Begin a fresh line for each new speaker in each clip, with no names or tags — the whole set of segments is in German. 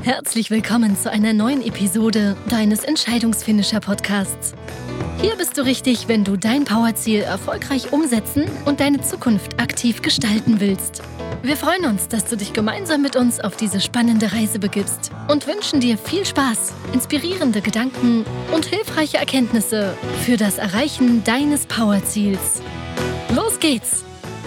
Herzlich willkommen zu einer neuen Episode deines Entscheidungsfinisher-Podcasts. Hier bist du richtig, wenn du dein Powerziel erfolgreich umsetzen und deine Zukunft aktiv gestalten willst. Wir freuen uns, dass du dich gemeinsam mit uns auf diese spannende Reise begibst und wünschen dir viel Spaß, inspirierende Gedanken und hilfreiche Erkenntnisse für das Erreichen deines Powerziels. Los geht's!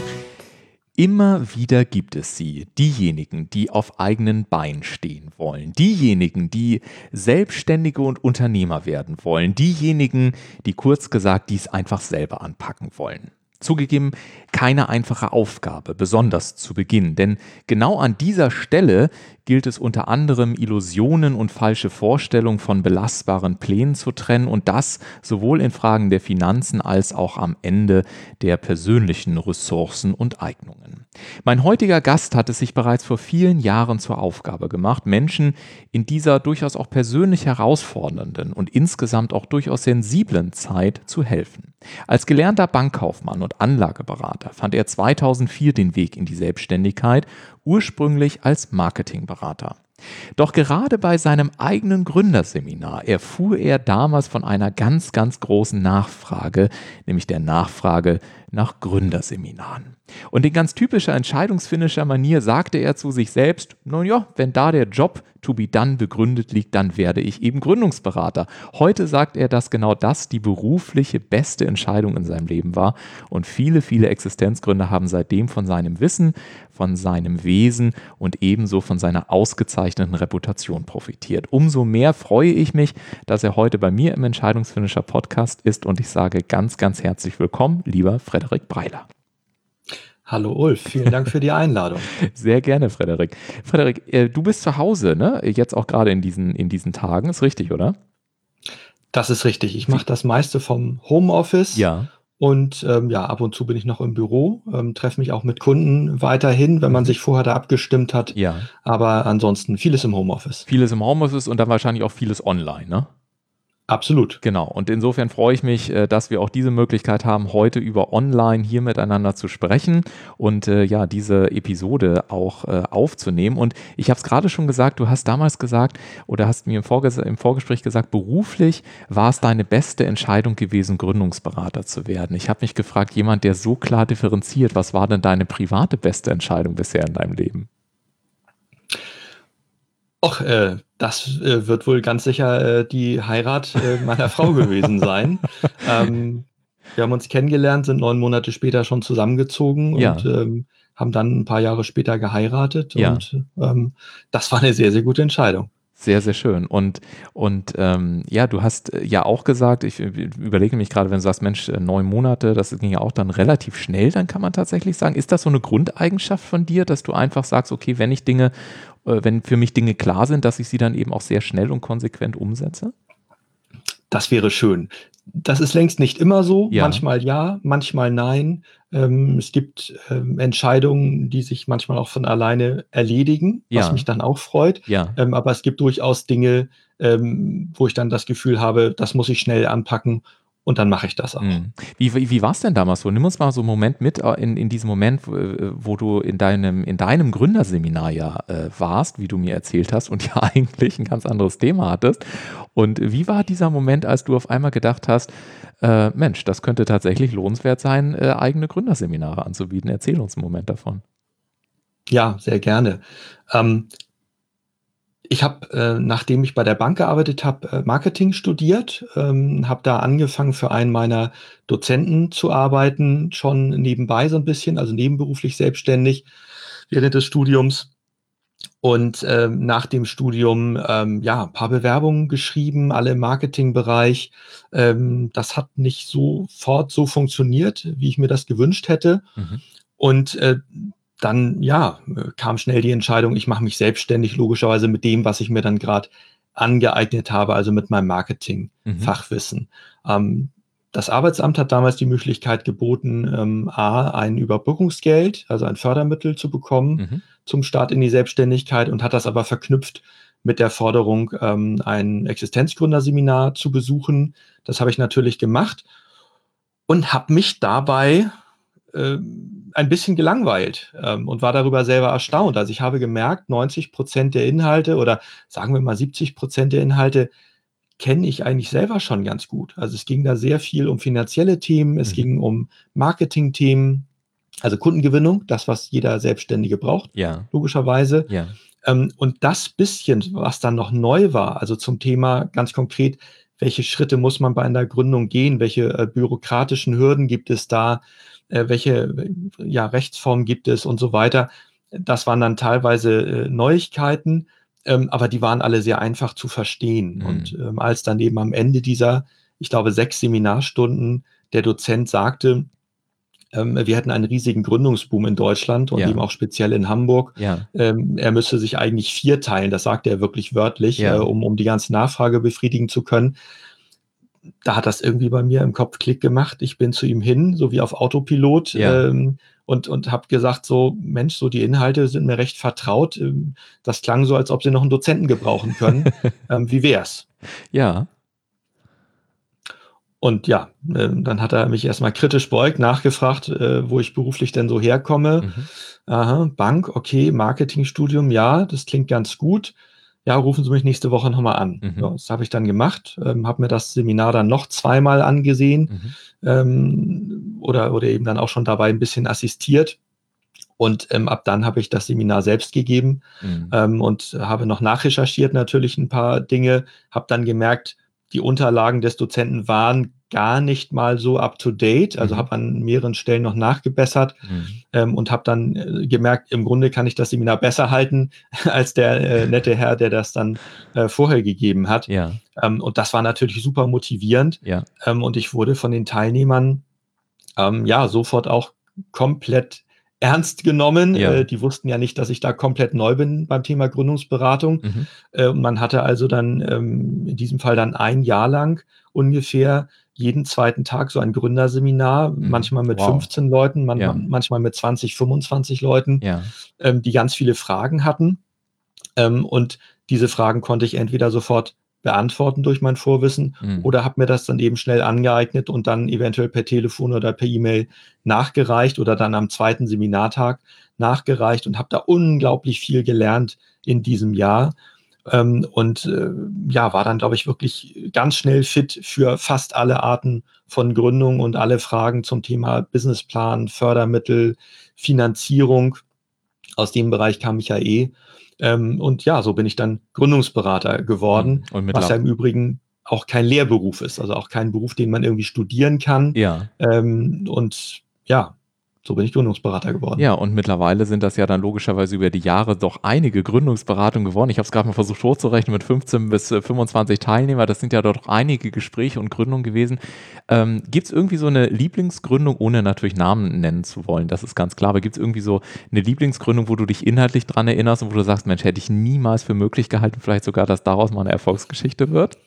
Immer wieder gibt es sie, diejenigen, die auf eigenen Beinen stehen wollen, diejenigen, die Selbstständige und Unternehmer werden wollen, diejenigen, die kurz gesagt dies einfach selber anpacken wollen. Zugegeben, keine einfache Aufgabe, besonders zu Beginn, denn genau an dieser Stelle gilt es unter anderem, Illusionen und falsche Vorstellungen von belastbaren Plänen zu trennen und das sowohl in Fragen der Finanzen als auch am Ende der persönlichen Ressourcen und Eignungen. Mein heutiger Gast hat es sich bereits vor vielen Jahren zur Aufgabe gemacht, Menschen in dieser durchaus auch persönlich herausfordernden und insgesamt auch durchaus sensiblen Zeit zu helfen. Als gelernter Bankkaufmann und Anlageberater fand er 2004 den Weg in die Selbstständigkeit, ursprünglich als Marketingberater. Doch gerade bei seinem eigenen Gründerseminar erfuhr er damals von einer ganz, ganz großen Nachfrage, nämlich der Nachfrage nach Gründerseminaren. Und in ganz typischer Entscheidungsfinisher-Manier sagte er zu sich selbst, nun ja, wenn da der Job to be done begründet liegt, dann werde ich eben Gründungsberater. Heute sagt er, dass genau das die berufliche beste Entscheidung in seinem Leben war und viele, viele Existenzgründer haben seitdem von seinem Wissen, von seinem Wesen und ebenso von seiner ausgezeichneten Reputation profitiert. Umso mehr freue ich mich, dass er heute bei mir im Entscheidungsfinisher Podcast ist und ich sage ganz, ganz herzlich willkommen, lieber Frederik Breiler.
Hallo Ulf, vielen Dank für die Einladung.
Sehr gerne, Frederik. Frederik, du bist zu Hause, ne? Jetzt auch gerade in diesen Tagen, ist richtig, oder?
Das ist richtig. Ich mache das meiste vom Homeoffice.
Ja.
Und ab und zu bin ich noch im Büro, treffe mich auch mit Kunden weiterhin, wenn man sich vorher da abgestimmt hat.
Ja.
Aber ansonsten vieles im Homeoffice.
Vieles im Homeoffice und dann wahrscheinlich auch vieles online, ne?
Absolut.
Genau. Und insofern freue ich mich, dass wir auch diese Möglichkeit haben, heute über online hier miteinander zu sprechen und diese Episode auch aufzunehmen. Und ich habe es gerade schon gesagt, du hast damals gesagt oder hast mir im Vorgespräch gesagt, beruflich war es deine beste Entscheidung gewesen, Gründungsberater zu werden. Ich habe mich gefragt, jemand, der so klar differenziert, was war denn deine private beste Entscheidung bisher in deinem Leben?
Och, das wird wohl ganz sicher die Heirat meiner Frau gewesen sein. Wir haben uns kennengelernt, sind 9 Monate später schon zusammengezogen und haben dann ein paar Jahre später geheiratet.
Ja.
Und das war eine sehr, sehr gute Entscheidung.
Sehr, sehr schön. Und du hast ja auch gesagt, ich überlege mich gerade, wenn du sagst, Mensch, 9 Monate, das ging ja auch dann relativ schnell, dann kann man tatsächlich sagen, ist das so eine Grundeigenschaft von dir, dass du einfach sagst, okay, wenn für mich Dinge klar sind, dass ich sie dann eben auch sehr schnell und konsequent umsetze?
Das wäre schön. Das ist längst nicht immer so.
Ja.
Manchmal ja, manchmal nein. Es gibt Entscheidungen, die sich manchmal auch von alleine erledigen, was mich dann auch freut.
Ja.
Aber es gibt durchaus Dinge, wo ich dann das Gefühl habe, das muss ich schnell anpacken. Und dann mache ich das auch.
Wie war es denn damals so? Nimm uns mal so einen Moment mit in diesem Moment, wo du in deinem Gründerseminar warst, wie du mir erzählt hast und ja eigentlich ein ganz anderes Thema hattest. Und wie war dieser Moment, als du auf einmal gedacht hast, Mensch, das könnte tatsächlich lohnenswert sein, eigene Gründerseminare anzubieten? Erzähl uns einen Moment davon.
Ja, sehr gerne. Ich habe, nachdem ich bei der Bank gearbeitet habe, Marketing studiert, habe da angefangen, für einen meiner Dozenten zu arbeiten, schon nebenbei so ein bisschen, also nebenberuflich selbstständig während des Studiums. Und nach dem Studium ein paar Bewerbungen geschrieben, alle im Marketingbereich. Das hat nicht sofort so funktioniert, wie ich mir das gewünscht hätte. Und dann kam schnell die Entscheidung, ich mache mich selbstständig, logischerweise mit dem, was ich mir dann gerade angeeignet habe, also mit meinem Marketing-Fachwissen. Das Arbeitsamt hat damals die Möglichkeit geboten, ein Überbrückungsgeld, also ein Fördermittel zu bekommen zum Start in die Selbstständigkeit und hat das aber verknüpft mit der Forderung, ein Existenzgründerseminar zu besuchen. Das habe ich natürlich gemacht und habe mich dabei ein bisschen gelangweilt und war darüber selber erstaunt. Also ich habe gemerkt, 90% der Inhalte oder sagen wir mal 70% der Inhalte kenne ich eigentlich selber schon ganz gut. Also es ging da sehr viel um finanzielle Themen, es ging um Marketing-Themen, also Kundengewinnung, das, was jeder Selbstständige braucht, logischerweise.
Ja.
Und das bisschen, was dann noch neu war, also zum Thema ganz konkret, welche Schritte muss man bei einer Gründung gehen, welche bürokratischen Hürden gibt es da, welche Rechtsformen gibt es und so weiter. Das waren dann teilweise Neuigkeiten, aber die waren alle sehr einfach zu verstehen. Und als dann eben am Ende dieser, ich glaube, 6 Seminarstunden der Dozent sagte, wir hätten einen riesigen Gründungsboom in Deutschland und eben auch speziell in Hamburg. Er müsste sich eigentlich 4 teilen, das sagte er wirklich wörtlich, um die ganze Nachfrage befriedigen zu können. Da hat das irgendwie bei mir im Kopf Klick gemacht. Ich bin zu ihm hin, so wie auf Autopilot, und habe gesagt, so, Mensch, so die Inhalte sind mir recht vertraut. Das klang so, als ob sie noch einen Dozenten gebrauchen können. Wie wär's?
Ja.
Und dann hat er mich erstmal kritisch beäugt, nachgefragt, wo ich beruflich denn so herkomme. Aha, Bank, okay, Marketingstudium, ja, das klingt ganz gut. Ja, rufen Sie mich nächste Woche nochmal an. Ja, das habe ich dann gemacht, habe mir das Seminar dann noch 2-mal angesehen oder eben dann auch schon dabei ein bisschen assistiert. Und ab dann habe ich das Seminar selbst gegeben und habe noch nachrecherchiert natürlich ein paar Dinge, habe dann gemerkt, die Unterlagen des Dozenten waren gar nicht mal so up-to-date, also habe an mehreren Stellen noch nachgebessert und habe dann gemerkt, im Grunde kann ich das Seminar besser halten als der nette Herr, der das dann vorher gegeben hat. Und das war natürlich super motivierend und ich wurde von den Teilnehmern sofort auch komplett ernst genommen. Die wussten ja nicht, dass ich da komplett neu bin beim Thema Gründungsberatung. Man hatte also dann in diesem Fall dann 1 Jahr lang ungefähr jeden 2. Tag so ein Gründerseminar, manchmal mit 15 Leuten, manchmal mit 20, 25 Leuten, die ganz viele Fragen hatten. Und diese Fragen konnte ich entweder sofort beantworten durch mein Vorwissen oder habe mir das dann eben schnell angeeignet und dann eventuell per Telefon oder per E-Mail nachgereicht oder dann am 2. Seminartag nachgereicht und habe da unglaublich viel gelernt in diesem Jahr war dann, glaube ich, wirklich ganz schnell fit für fast alle Arten von Gründung und alle Fragen zum Thema Businessplan, Fördermittel, Finanzierung. Aus dem Bereich kam ich so bin ich dann Gründungsberater geworden, was ja im Übrigen auch kein Lehrberuf ist, also auch kein Beruf, den man irgendwie studieren kann. So bin ich Gründungsberater geworden.
Ja, und mittlerweile sind das ja dann logischerweise über die Jahre doch einige Gründungsberatungen geworden. Ich habe es gerade mal versucht hochzurechnen mit 15 bis 25 Teilnehmer. Das sind ja doch einige Gespräche und Gründungen gewesen. Gibt es irgendwie so eine Lieblingsgründung, ohne natürlich Namen nennen zu wollen? Das ist ganz klar. Aber gibt es irgendwie so eine Lieblingsgründung, wo du dich inhaltlich dran erinnerst und wo du sagst, Mensch, hätte ich niemals für möglich gehalten, vielleicht sogar, dass daraus mal eine Erfolgsgeschichte wird?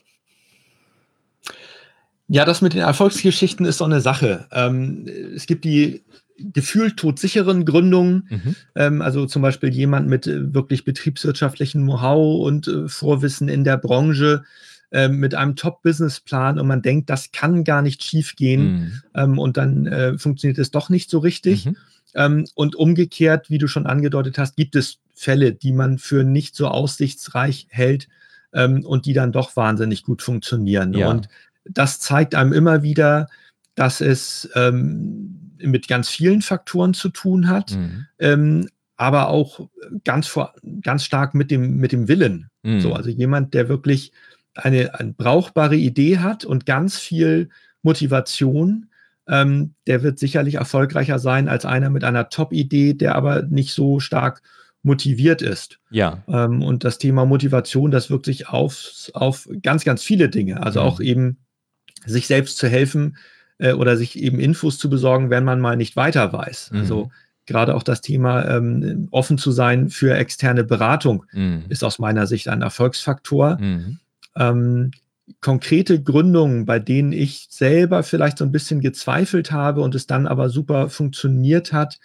Ja, das mit den Erfolgsgeschichten ist so eine Sache. Es gibt die gefühlt todsicheren Gründungen, also zum Beispiel jemand mit wirklich betriebswirtschaftlichem Know-how und Vorwissen in der Branche, mit einem Top-Businessplan und man denkt, das kann gar nicht schief gehen und dann funktioniert es doch nicht so richtig. Und umgekehrt, wie du schon angedeutet hast, gibt es Fälle, die man für nicht so aussichtsreich hält und die dann doch wahnsinnig gut funktionieren. Und das zeigt einem immer wieder, dass es mit ganz vielen Faktoren zu tun hat, aber auch ganz stark mit dem Willen. So, also jemand, der wirklich eine brauchbare Idee hat und ganz viel Motivation, der wird sicherlich erfolgreicher sein als einer mit einer Top-Idee, der aber nicht so stark motiviert ist. Und das Thema Motivation, das wirkt sich auf ganz, ganz viele Dinge. Also auch eben sich selbst zu helfen, oder sich eben Infos zu besorgen, wenn man mal nicht weiter weiß. Also gerade auch das Thema offen zu sein für externe Beratung ist aus meiner Sicht ein Erfolgsfaktor. Konkrete Gründungen, bei denen ich selber vielleicht so ein bisschen gezweifelt habe und es dann aber super funktioniert hat,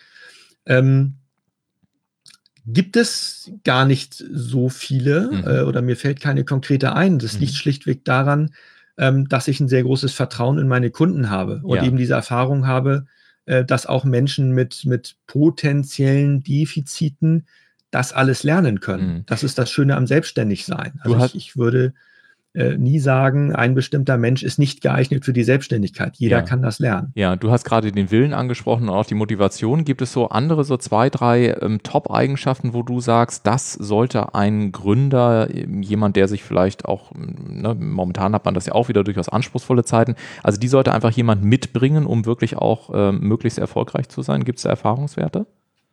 gibt es gar nicht so viele oder mir fällt keine konkrete ein. Das liegt schlichtweg daran, dass ich ein sehr großes Vertrauen in meine Kunden habe und eben diese Erfahrung habe, dass auch Menschen mit potenziellen Defiziten das alles lernen können. Das ist das Schöne am Selbstständigsein. Also ich würde nie sagen, ein bestimmter Mensch ist nicht geeignet für die Selbstständigkeit. Jeder kann das lernen.
Ja, du hast gerade den Willen angesprochen und auch die Motivation. Gibt es so andere, so 2, 3 Top-Eigenschaften, wo du sagst, das sollte ein Gründer, jemand, der sich vielleicht auch, momentan hat man das ja auch wieder durchaus anspruchsvolle Zeiten, also die sollte einfach jemand mitbringen, um wirklich auch möglichst erfolgreich zu sein? Gibt es da Erfahrungswerte?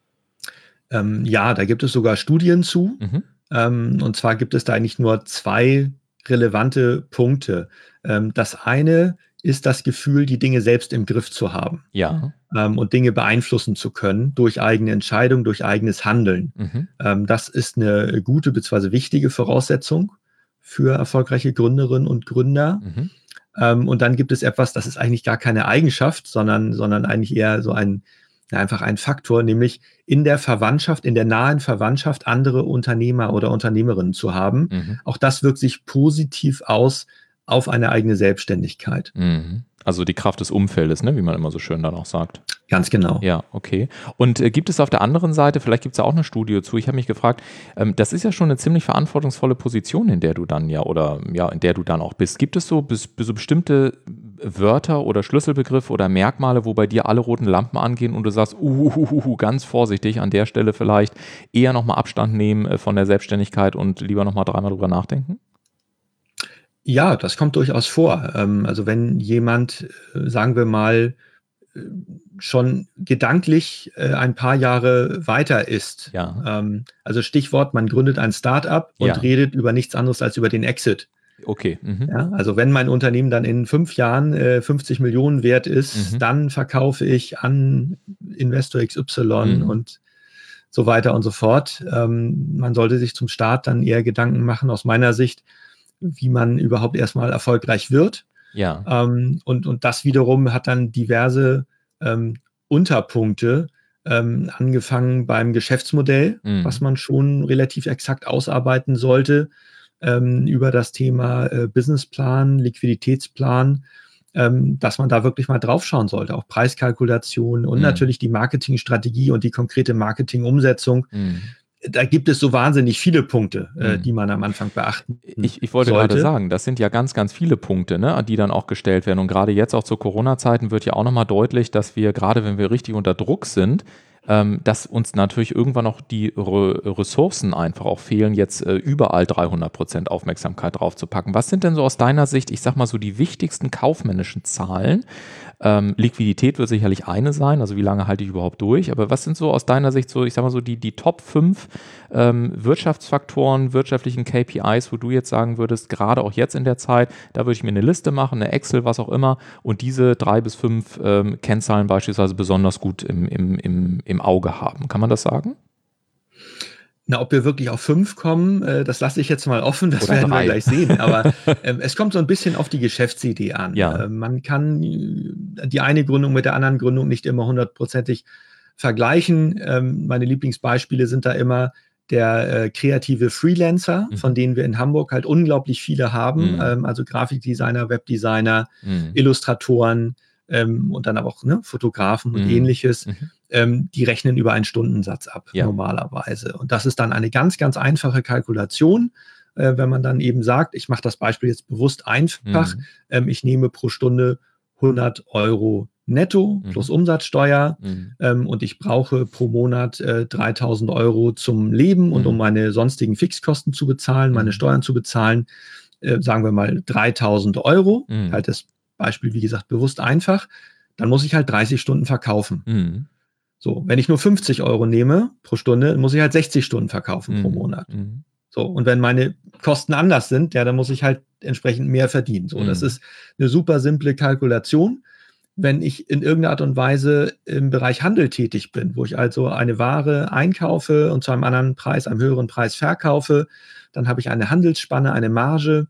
Ja, da gibt es sogar Studien zu. Und zwar gibt es da eigentlich nur 2 relevante Punkte. Das eine ist das Gefühl, die Dinge selbst im Griff zu haben.
Ja.
Und Dinge beeinflussen zu können durch eigene Entscheidung, durch eigenes Handeln. Das ist eine gute bzw. wichtige Voraussetzung für erfolgreiche Gründerinnen und Gründer. Und dann gibt es etwas, das ist eigentlich gar keine Eigenschaft, sondern eigentlich eher so einfach ein Faktor, nämlich in der Verwandtschaft, in der nahen Verwandtschaft andere Unternehmer oder Unternehmerinnen zu haben. Auch das wirkt sich positiv aus auf eine eigene Selbstständigkeit.
Also die Kraft des Umfeldes, ne, wie man immer so schön dann auch sagt.
Ganz genau.
Ja, okay. Und gibt es auf der anderen Seite, vielleicht gibt es ja auch eine Studie zu, ich habe mich gefragt, das ist ja schon eine ziemlich verantwortungsvolle Position, in der du dann in der du dann auch bist. Gibt es so bestimmte Wörter oder Schlüsselbegriffe oder Merkmale, wo bei dir alle roten Lampen angehen und du sagst, ganz vorsichtig, an der Stelle vielleicht eher nochmal Abstand nehmen von der Selbstständigkeit und lieber nochmal 3-mal drüber nachdenken?
Ja, das kommt durchaus vor. Also wenn jemand, sagen wir mal, schon gedanklich ein paar Jahre weiter ist. Also Stichwort, man gründet ein Start-up und redet über nichts anderes als über den Exit.
Okay.
Ja, also wenn mein Unternehmen dann in 5 Jahren 50 Millionen wert ist, dann verkaufe ich an Investor XY und so weiter und so fort. Man sollte sich zum Start dann eher Gedanken machen, aus meiner Sicht, wie man überhaupt erstmal erfolgreich wird. Und das wiederum hat dann diverse Unterpunkte, angefangen beim Geschäftsmodell, was man schon relativ exakt ausarbeiten sollte, über das Thema Businessplan, Liquiditätsplan, dass man da wirklich mal draufschauen sollte, auch Preiskalkulation und natürlich die Marketingstrategie und die konkrete Marketingumsetzung. Da gibt es so wahnsinnig viele Punkte, die man am Anfang beachten
Ich wollte
sollte.
gerade sagen, das sind ja ganz, ganz viele Punkte, ne, die dann auch gestellt werden. Und gerade jetzt auch zu Corona-Zeiten wird ja auch nochmal deutlich, dass wir, gerade wenn wir richtig unter Druck sind, dass uns natürlich irgendwann auch die Ressourcen einfach auch fehlen, jetzt überall 300% Aufmerksamkeit drauf zu packen. Was sind denn so aus deiner Sicht, ich sag mal so, die wichtigsten kaufmännischen Zahlen? Liquidität wird sicherlich eine sein, also wie lange halte ich überhaupt durch, aber was sind so aus deiner Sicht so, ich sag mal so, die Top 5 Wirtschaftsfaktoren, wirtschaftlichen KPIs, wo du jetzt sagen würdest, gerade auch jetzt in der Zeit, da würde ich mir eine Liste machen, eine Excel, was auch immer, und diese 3 bis 5 Kennzahlen beispielsweise besonders gut im Auge haben. Kann man das sagen?
Na, ob wir wirklich auf 5 kommen, das lasse ich jetzt mal offen, das
Oder
werden
3.
wir gleich sehen. Aber es kommt so ein bisschen auf die Geschäftsidee an.
Ja.
Man kann die eine Gründung mit der anderen Gründung nicht immer 100%ig vergleichen. Meine Lieblingsbeispiele sind da immer der kreative Freelancer, von denen wir in Hamburg halt unglaublich viele haben. Also Grafikdesigner, Webdesigner, Illustratoren und dann aber auch Fotografen und ähnliches. Die rechnen über einen Stundensatz ab, normalerweise. Und das ist dann eine ganz, ganz einfache Kalkulation, wenn man dann eben sagt, ich mache das Beispiel jetzt bewusst einfach, ich nehme pro Stunde 100 Euro netto plus Umsatzsteuer und ich brauche pro Monat 3.000 Euro zum Leben und um meine sonstigen Fixkosten zu bezahlen, meine Steuern zu bezahlen, sagen wir mal 3.000 Euro, halt das Beispiel, wie gesagt, bewusst einfach, dann muss ich halt 30 Stunden verkaufen. So, wenn ich nur 50 Euro nehme pro Stunde, muss ich halt 60 Stunden verkaufen pro Monat. So, und wenn meine Kosten anders sind, dann muss ich halt entsprechend mehr verdienen. So, das ist eine super simple Kalkulation. Wenn ich in irgendeiner Art und Weise im Bereich Handel tätig bin, wo ich also eine Ware einkaufe und zu einem anderen Preis, einem höheren Preis verkaufe, dann habe ich eine Handelsspanne, eine Marge,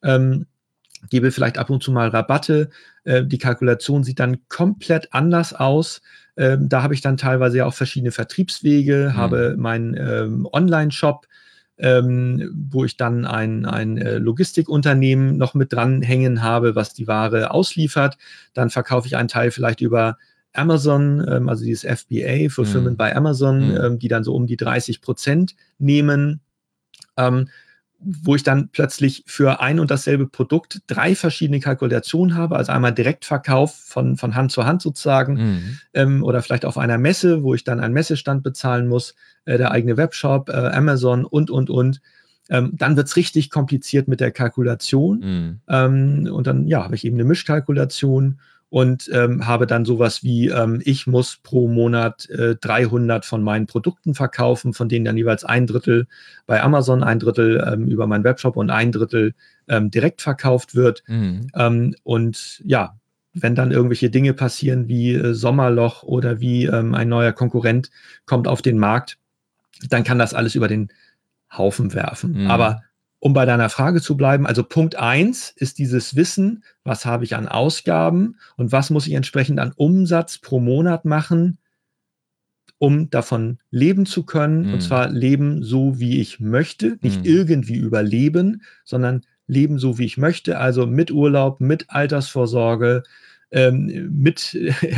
gebe vielleicht ab und zu mal Rabatte. Die Kalkulation sieht dann komplett anders aus. Da habe ich dann teilweise ja auch verschiedene Vertriebswege, habe meinen Online-Shop, wo ich dann ein Logistikunternehmen noch mit dranhängen habe, was die Ware ausliefert. Dann verkaufe ich einen Teil vielleicht über Amazon, also dieses FBA, Fulfillment by Amazon, die dann so um die 30% nehmen, wo ich dann plötzlich für ein und dasselbe Produkt 3 verschiedene Kalkulationen habe, also einmal Direktverkauf von Hand zu Hand sozusagen, oder vielleicht auf einer Messe, wo ich dann einen Messestand bezahlen muss, der eigene Webshop, Amazon und. Dann wird es richtig kompliziert mit der Kalkulation. Und dann habe ich eben eine Mischkalkulation und habe dann sowas wie, ich muss pro Monat 300 von meinen Produkten verkaufen, von denen dann jeweils 1/3 bei Amazon, 1/3 über meinen Webshop und 1/3 direkt verkauft wird. Und ja, wenn dann irgendwelche Dinge passieren wie Sommerloch oder wie ein neuer Konkurrent kommt auf den Markt, dann kann das alles über den Haufen werfen. Aber um bei deiner Frage zu bleiben, also Punkt 1 ist dieses Wissen, was habe ich an Ausgaben und was muss ich entsprechend an Umsatz pro Monat machen, um davon leben zu können. Und zwar leben so, wie ich möchte, nicht irgendwie überleben, sondern leben so, wie ich möchte, also mit Urlaub, mit Altersvorsorge, mit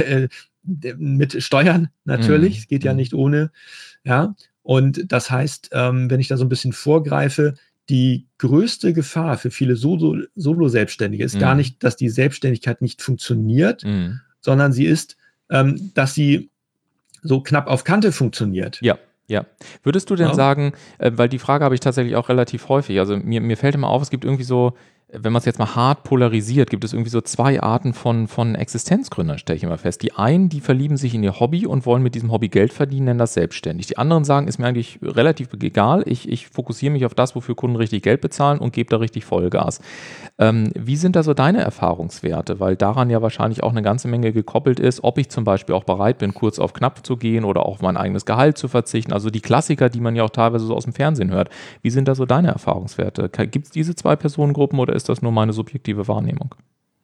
Steuern natürlich, es geht ja nicht ohne, ja. Und das heißt, wenn ich da so ein bisschen vorgreife, die größte Gefahr für viele Solo-Selbstständige ist gar nicht, dass die Selbstständigkeit nicht funktioniert, sondern sie ist, dass sie so knapp auf Kante funktioniert.
Ja. Würdest du denn sagen, weil die Frage habe ich tatsächlich auch relativ häufig, also mir fällt immer auf, es gibt irgendwie so, wenn man es jetzt mal hart polarisiert, gibt es irgendwie so 2 Arten von Existenzgründern, stelle ich immer fest. Die einen, die verlieben sich in ihr Hobby und wollen mit diesem Hobby Geld verdienen, nennen das selbstständig. Die anderen sagen, ist mir eigentlich relativ egal, ich fokussiere mich auf das, wofür Kunden richtig Geld bezahlen und gebe da richtig Vollgas. Wie sind da so deine Erfahrungswerte? Weil daran ja wahrscheinlich auch eine ganze Menge gekoppelt ist, ob ich zum Beispiel auch bereit bin, kurz auf knapp zu gehen oder auf mein eigenes Gehalt zu verzichten. Also die Klassiker, die man ja auch teilweise so aus dem Fernsehen hört. Wie sind da so deine Erfahrungswerte? Gibt es diese 2 Personengruppen oder ist das nur meine subjektive Wahrnehmung?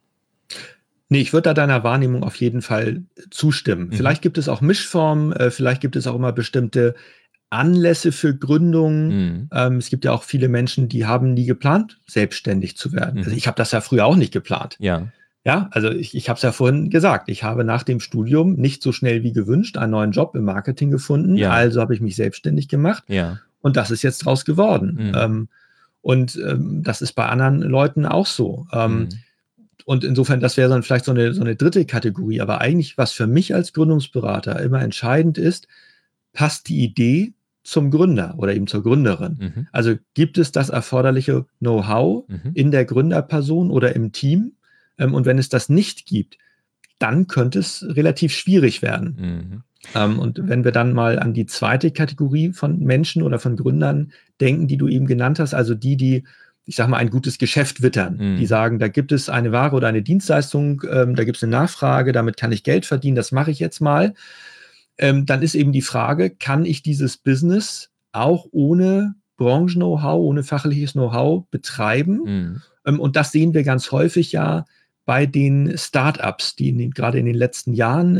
Nee, ich würde da deiner Wahrnehmung auf jeden Fall zustimmen. Vielleicht gibt es auch Mischformen, vielleicht gibt es auch immer bestimmte Anlässe für Gründungen. Es gibt ja auch viele Menschen, die haben nie geplant, selbstständig zu werden. Also ich habe das ja früher auch nicht geplant. Ja, also ich habe es ja vorhin gesagt, ich habe nach dem Studium nicht so schnell wie gewünscht einen neuen Job im Marketing gefunden. Also habe ich mich selbstständig gemacht. Und das ist jetzt draus geworden. Und das ist bei anderen Leuten auch so. Und insofern, das wäre dann vielleicht so eine dritte Kategorie. Aber eigentlich, was für mich als Gründungsberater immer entscheidend ist, passt die Idee zum Gründer oder eben zur Gründerin. Also gibt es das erforderliche Know-how in der Gründerperson oder im Team? Und wenn es das nicht gibt, dann könnte es relativ schwierig werden. Und wenn wir dann mal an die zweite Kategorie von Menschen oder von Gründern denken, die du eben genannt hast, also die, ich sag mal, ein gutes Geschäft wittern, die sagen, da gibt es eine Ware oder eine Dienstleistung, da gibt es eine Nachfrage, damit kann ich Geld verdienen, das mache ich jetzt mal. Dann ist eben die Frage, kann ich dieses Business auch ohne Branchen-Know-how, ohne fachliches Know-how betreiben? Und das sehen wir ganz häufig ja bei den Startups, die gerade in den letzten Jahren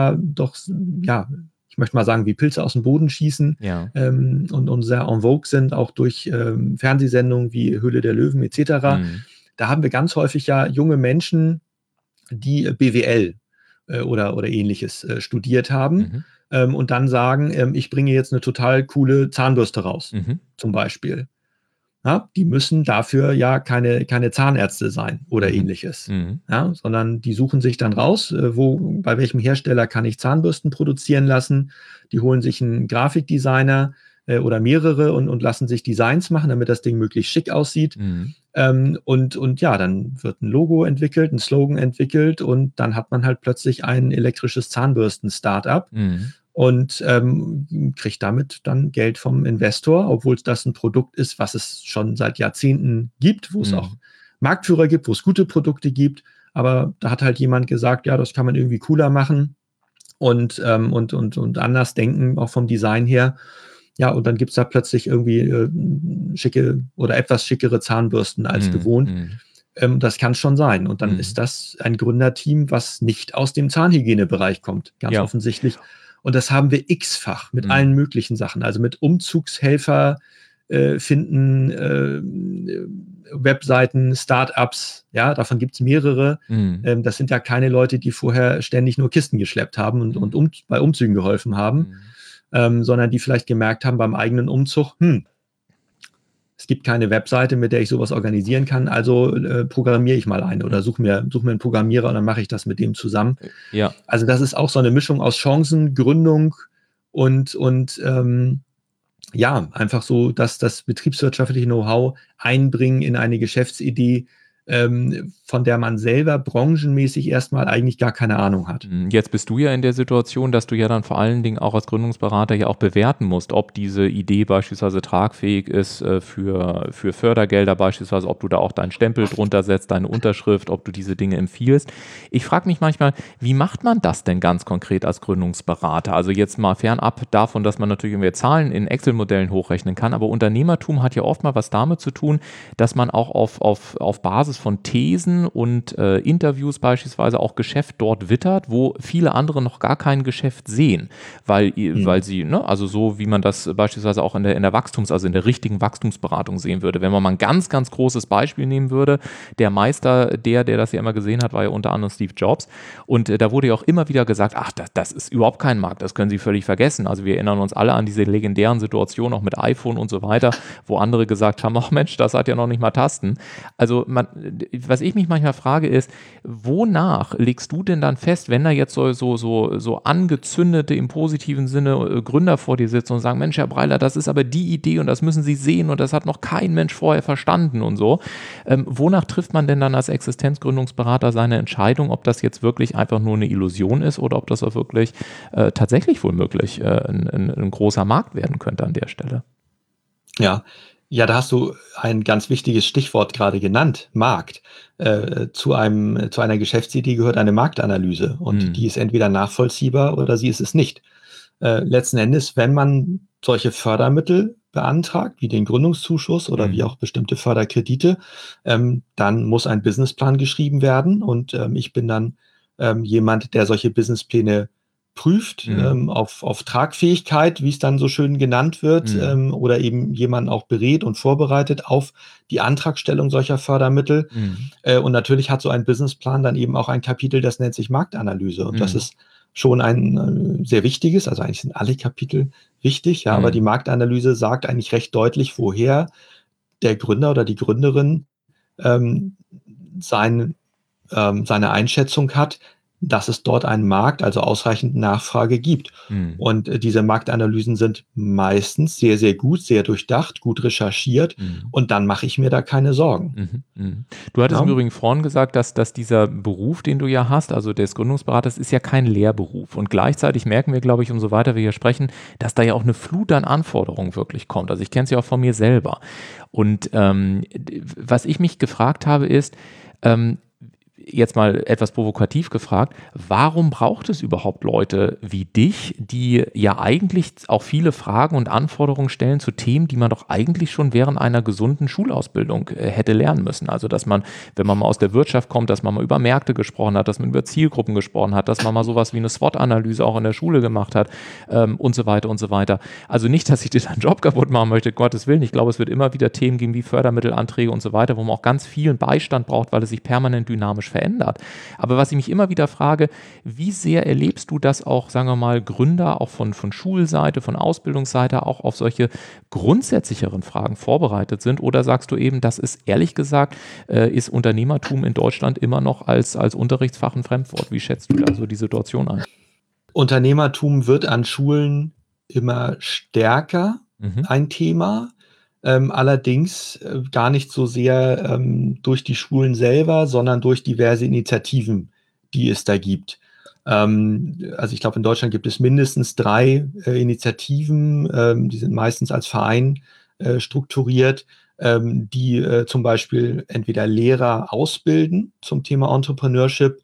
ich möchte mal sagen, wie Pilze aus dem Boden schießen und sehr en vogue sind, auch durch Fernsehsendungen wie Höhle der Löwen etc. Da haben wir ganz häufig ja junge Menschen, die BWL oder Ähnliches studiert haben und dann sagen, ich bringe jetzt eine total coole Zahnbürste raus, zum Beispiel. Ja, die müssen dafür ja keine Zahnärzte sein oder Ähnliches, sondern die suchen sich dann raus, bei welchem Hersteller kann ich Zahnbürsten produzieren lassen. Die holen sich einen Grafikdesigner oder mehrere und lassen sich Designs machen, damit das Ding möglichst schick aussieht. Und ja, dann wird ein Logo entwickelt, ein Slogan entwickelt und dann hat man halt plötzlich ein elektrisches Zahnbürsten-Startup. Und kriegt damit dann Geld vom Investor, obwohl das ein Produkt ist, was es schon seit Jahrzehnten gibt, wo es auch Marktführer gibt, wo es gute Produkte gibt. Aber da hat halt jemand gesagt, ja, das kann man irgendwie cooler machen und anders denken, auch vom Design her. Ja, und dann gibt es da plötzlich irgendwie schicke oder etwas schickere Zahnbürsten als gewohnt. Das kann schon sein. Und dann ist das ein Gründerteam, was nicht aus dem Zahnhygienebereich kommt, ganz offensichtlich. Und das haben wir x-fach mit allen möglichen Sachen. Also mit Umzugshelfer finden, Webseiten, Startups, ja, davon gibt es mehrere. Das sind ja keine Leute, die vorher ständig nur Kisten geschleppt haben und bei Umzügen geholfen haben, sondern die vielleicht gemerkt haben beim eigenen Umzug, es gibt keine Webseite, mit der ich sowas organisieren kann, also programmiere ich mal eine oder suche mir einen Programmierer und dann mache ich das mit dem zusammen.
Ja.
Also das ist auch so eine Mischung aus Chancen, Gründung und einfach so, dass das betriebswirtschaftliche Know-how einbringen in eine Geschäftsidee, von der man selber branchenmäßig erstmal eigentlich gar keine Ahnung hat.
Jetzt bist du ja in der Situation, dass du ja dann vor allen Dingen auch als Gründungsberater ja auch bewerten musst, ob diese Idee beispielsweise tragfähig ist für Fördergelder beispielsweise, ob du da auch deinen Stempel drunter setzt, deine Unterschrift, ob du diese Dinge empfiehlst. Ich frage mich manchmal, wie macht man das denn ganz konkret als Gründungsberater? Also jetzt mal fernab davon, dass man natürlich irgendwie Zahlen in Excel-Modellen hochrechnen kann, aber Unternehmertum hat ja oft mal was damit zu tun, dass man auch auf Basis von Thesen und Interviews beispielsweise auch Geschäft dort wittert, wo viele andere noch gar kein Geschäft sehen, weil sie, also so wie man das beispielsweise auch in der also in der richtigen Wachstumsberatung sehen würde. Wenn man mal ein ganz, ganz großes Beispiel nehmen würde, der Meister, der das ja immer gesehen hat, war ja unter anderem Steve Jobs und da wurde ja auch immer wieder gesagt, ach, das ist überhaupt kein Markt, das können Sie völlig vergessen. Also wir erinnern uns alle an diese legendären Situationen, auch mit iPhone und so weiter, wo andere gesagt haben, ach Mensch, das hat ja noch nicht mal Tasten. Also was ich mich manchmal frage ist, wonach legst du denn dann fest, wenn da jetzt so angezündete, im positiven Sinne Gründer vor dir sitzen und sagen, Mensch, Herr Breiler, das ist aber die Idee und das müssen Sie sehen und das hat noch kein Mensch vorher verstanden und so. Wonach trifft man denn dann als Existenzgründungsberater seine Entscheidung, ob das jetzt wirklich einfach nur eine Illusion ist oder ob das auch wirklich tatsächlich womöglich ein großer Markt werden könnte an der Stelle?
Ja, da hast du ein ganz wichtiges Stichwort gerade genannt, Markt. Zu einer Geschäftsidee gehört eine Marktanalyse und die ist entweder nachvollziehbar oder sie ist es nicht. Letzten Endes, wenn man solche Fördermittel beantragt, wie den Gründungszuschuss oder wie auch bestimmte Förderkredite, dann muss ein Businessplan geschrieben werden und ich bin dann jemand, der solche Businesspläne prüft, auf Tragfähigkeit, wie es dann so schön genannt wird, oder eben jemanden auch berät und vorbereitet auf die Antragstellung solcher Fördermittel. Und natürlich hat so ein Businessplan dann eben auch ein Kapitel, das nennt sich Marktanalyse. Und das ist schon ein sehr wichtiges, also eigentlich sind alle Kapitel wichtig, ja, aber die Marktanalyse sagt eigentlich recht deutlich, woher der Gründer oder die Gründerin seine Einschätzung hat, dass es dort einen Markt, also ausreichend Nachfrage gibt. Und diese Marktanalysen sind meistens sehr, sehr gut, sehr durchdacht, gut recherchiert und dann mache ich mir da keine Sorgen.
Du hattest im Übrigen vorhin gesagt, dass dieser Beruf, den du ja hast, also des Gründungsberaters, ist ja kein Lehrberuf und gleichzeitig merken wir, glaube ich, umso weiter wir hier sprechen, dass da ja auch eine Flut an Anforderungen wirklich kommt. Also ich kenne es ja auch von mir selber. Und was ich mich gefragt habe ist, jetzt mal etwas provokativ gefragt, warum braucht es überhaupt Leute wie dich, die ja eigentlich auch viele Fragen und Anforderungen stellen zu Themen, die man doch eigentlich schon während einer gesunden Schulausbildung hätte lernen müssen? Also, dass man, wenn man mal aus der Wirtschaft kommt, dass man mal über Märkte gesprochen hat, dass man über Zielgruppen gesprochen hat, dass man mal sowas wie eine SWOT-Analyse auch in der Schule gemacht hat und so weiter und so weiter. Also nicht, dass ich dir deinen Job kaputt machen möchte, Gottes Willen. Ich glaube, es wird immer wieder Themen geben wie Fördermittelanträge und so weiter, wo man auch ganz vielen Beistand braucht, weil es sich permanent dynamisch verändert. Aber was ich mich immer wieder frage, wie sehr erlebst du das auch, sagen wir mal, Gründer auch von Schulseite, von Ausbildungsseite auch auf solche grundsätzlicheren Fragen vorbereitet sind? Oder sagst du eben, das ist ehrlich gesagt, ist Unternehmertum in Deutschland immer noch als Unterrichtsfach ein Fremdwort? Wie schätzt du da so die Situation ein?
Unternehmertum wird an Schulen immer stärker ein Thema. Allerdings gar nicht so sehr durch die Schulen selber, sondern durch diverse Initiativen, die es da gibt. Also ich glaube, in Deutschland gibt es mindestens 3 Initiativen, die sind meistens als Verein strukturiert, die zum Beispiel entweder Lehrer ausbilden zum Thema Entrepreneurship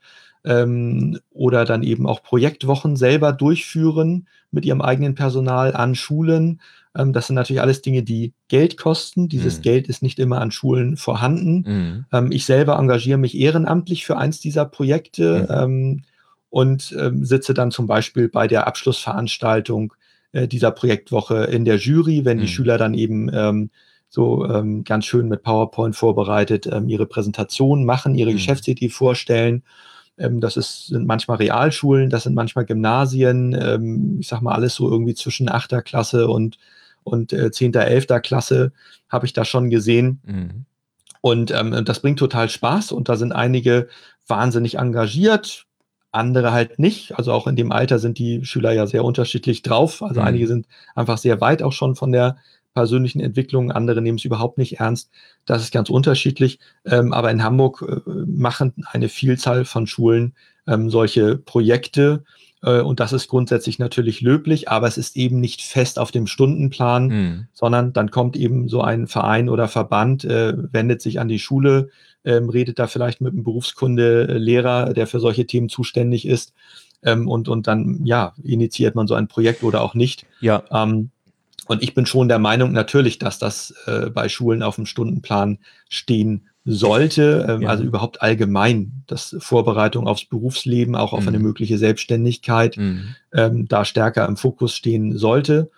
oder dann eben auch Projektwochen selber durchführen mit ihrem eigenen Personal an Schulen. Das sind natürlich alles Dinge, die Geld kosten. Dieses Geld ist nicht immer an Schulen vorhanden. Ich selber engagiere mich ehrenamtlich für eins dieser Projekte und sitze dann zum Beispiel bei der Abschlussveranstaltung dieser Projektwoche in der Jury, wenn die Schüler dann eben so ganz schön mit PowerPoint vorbereitet ihre Präsentation machen, ihre Geschäftsidee vorstellen. Sind manchmal Realschulen, das sind manchmal Gymnasien, ich sag mal alles so irgendwie zwischen 8. Klasse und 10., 11. Klasse habe ich da schon gesehen.
Mhm.
Und das bringt total Spaß und da sind einige wahnsinnig engagiert, andere halt nicht. Also auch in dem Alter sind die Schüler ja sehr unterschiedlich drauf. Also einige sind einfach sehr weit auch schon von der persönlichen Entwicklung, andere nehmen es überhaupt nicht ernst. Das ist ganz unterschiedlich. Aber in Hamburg machen eine Vielzahl von Schulen solche Projekte. Und das ist grundsätzlich natürlich löblich, aber es ist eben nicht fest auf dem Stundenplan, sondern dann kommt eben so ein Verein oder Verband, wendet sich an die Schule, redet da vielleicht mit einem Berufskunde-Lehrer, der für solche Themen zuständig ist, und dann initiiert man so ein Projekt oder auch nicht.
Ja.
Und ich bin schon der Meinung natürlich, dass das bei Schulen auf dem Stundenplan stehen sollte, also überhaupt allgemein, dass Vorbereitung aufs Berufsleben, auch auf eine mögliche Selbstständigkeit, da stärker im Fokus stehen sollte.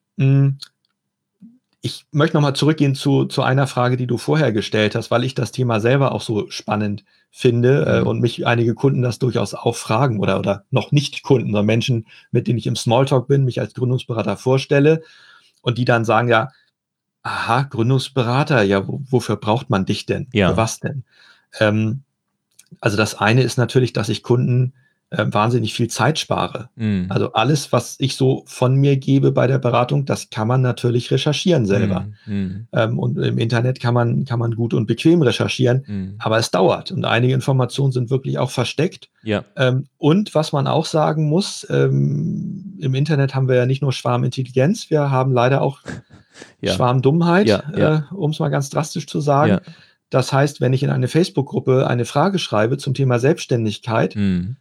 Ich möchte nochmal zurückgehen zu einer Frage, die du vorher gestellt hast, weil ich das Thema selber auch so spannend finde und mich einige Kunden das durchaus auch fragen oder noch nicht Kunden, sondern Menschen, mit denen ich im Smalltalk bin, mich als Gründungsberater vorstelle und die dann sagen, ja, aha, Gründungsberater, ja, wofür braucht man dich denn?
Ja.
Für was denn? Also das eine ist natürlich, dass ich Kunden wahnsinnig viel Zeit spare. Also alles, was ich so von mir gebe bei der Beratung, das kann man natürlich recherchieren selber. Und im Internet kann man gut und bequem recherchieren, aber es dauert und einige Informationen sind wirklich auch versteckt.
Ja.
Und was man auch sagen muss, im Internet haben wir ja nicht nur Schwarmintelligenz, wir haben leider auch Schwarmdummheit, um es mal ganz drastisch zu sagen.
Ja.
Das heißt, wenn ich in eine Facebook-Gruppe eine Frage schreibe zum Thema Selbstständigkeit,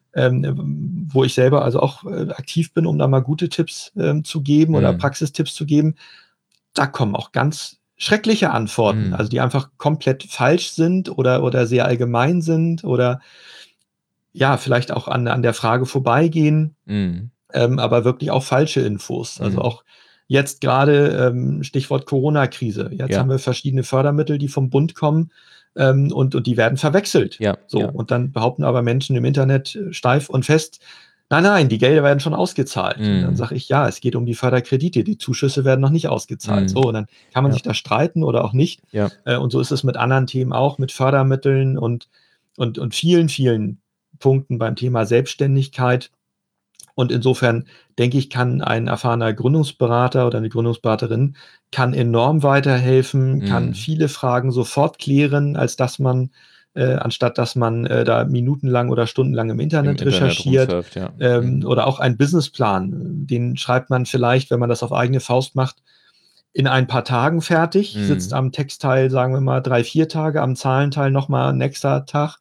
wo ich selber also auch aktiv bin, um da mal gute Tipps zu geben oder Praxistipps zu geben, da kommen auch ganz schreckliche Antworten, also die einfach komplett falsch sind oder sehr allgemein sind oder ja, vielleicht auch an der Frage vorbeigehen, aber wirklich auch falsche Infos. Also auch jetzt gerade Stichwort Corona-Krise. Jetzt haben wir verschiedene Fördermittel, die vom Bund kommen und die werden verwechselt. Und dann behaupten aber Menschen im Internet steif und fest, nein, die Gelder werden schon ausgezahlt. Und dann sage ich, ja, es geht um die Förderkredite, die Zuschüsse werden noch nicht ausgezahlt. So, und dann kann man sich da streiten oder auch nicht. Und so ist es mit anderen Themen auch, mit Fördermitteln und vielen, vielen Punkten beim Thema Selbstständigkeit. Und insofern denke ich, kann ein erfahrener Gründungsberater oder eine Gründungsberaterin kann enorm weiterhelfen, kann viele Fragen sofort klären, als dass man, anstatt dass man da minutenlang oder stundenlang im Internet recherchiert.
Rumsurft,
oder auch ein Businessplan, den schreibt man vielleicht, wenn man das auf eigene Faust macht, in ein paar Tagen fertig, sitzt am Textteil, sagen wir mal, 3-4 Tage, am Zahlenteil nochmal ein nächster Tag.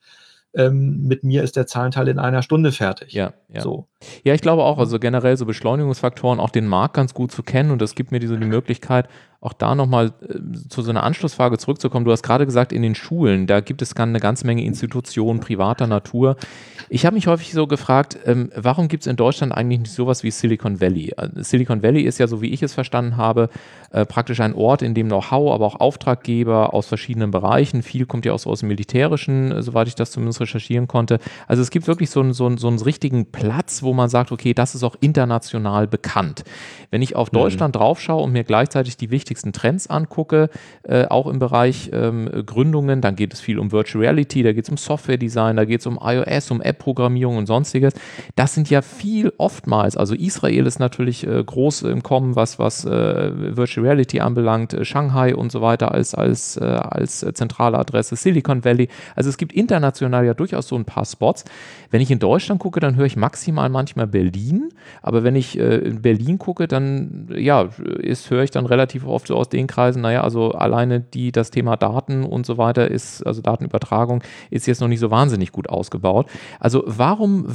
Mit mir ist der Zahlenteil in 1 Stunde fertig. So.
Ja, ich glaube auch, also generell so Beschleunigungsfaktoren, auch den Markt ganz gut zu kennen und das gibt mir die Möglichkeit, auch da nochmal zu so einer Anschlussfrage zurückzukommen. Du hast gerade gesagt, in den Schulen, da gibt es eine ganze Menge Institutionen privater Natur. Ich habe mich häufig so gefragt, warum gibt es in Deutschland eigentlich nicht sowas wie Silicon Valley? Silicon Valley ist ja, so wie ich es verstanden habe, praktisch ein Ort, in dem Know-how, aber auch Auftraggeber aus verschiedenen Bereichen, viel kommt ja auch so aus dem Militärischen, soweit ich das zumindest recherchieren konnte. Also es gibt wirklich so einen richtigen Platz, wo man sagt, okay, das ist auch international bekannt. Wenn ich auf Deutschland draufschaue und mir gleichzeitig die wichtigsten Trends angucke, auch im Bereich Gründungen, dann geht es viel um Virtual Reality, da geht es um Software-Design, da geht es um iOS, um App-Programmierung und sonstiges. Das sind ja oftmals, also Israel ist natürlich groß im Kommen, was Virtual Reality anbelangt, Shanghai und so weiter als zentrale Adresse, Silicon Valley. Also es gibt international ja durchaus so ein paar Spots. Wenn ich in Deutschland gucke, dann höre ich maximal manchmal Berlin, aber wenn ich in Berlin gucke, dann höre ich dann relativ oft so aus den Kreisen, also alleine das Thema Daten und so weiter also Datenübertragung ist jetzt noch nicht so wahnsinnig gut ausgebaut. Also warum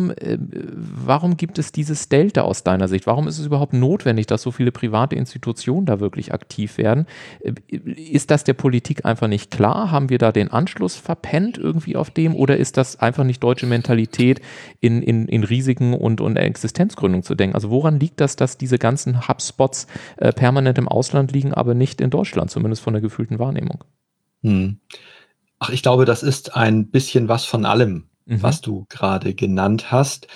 gibt es dieses Delta aus deiner Sicht? Warum ist es überhaupt notwendig, dass so viele private Institutionen da wirklich aktiv werden? Ist das der Politik einfach nicht klar? Haben wir da den Anschluss verpennt irgendwie auf dem oder ist das einfach nicht deutsche Mentalität, in riesigen Entwicklung und Existenzgründung zu denken. Also woran liegt das, dass diese ganzen Hubspots permanent im Ausland liegen, aber nicht in Deutschland, zumindest von der gefühlten Wahrnehmung?
Ach, ich glaube, das ist ein bisschen was von allem, was
Mhm.
du gerade genannt hast.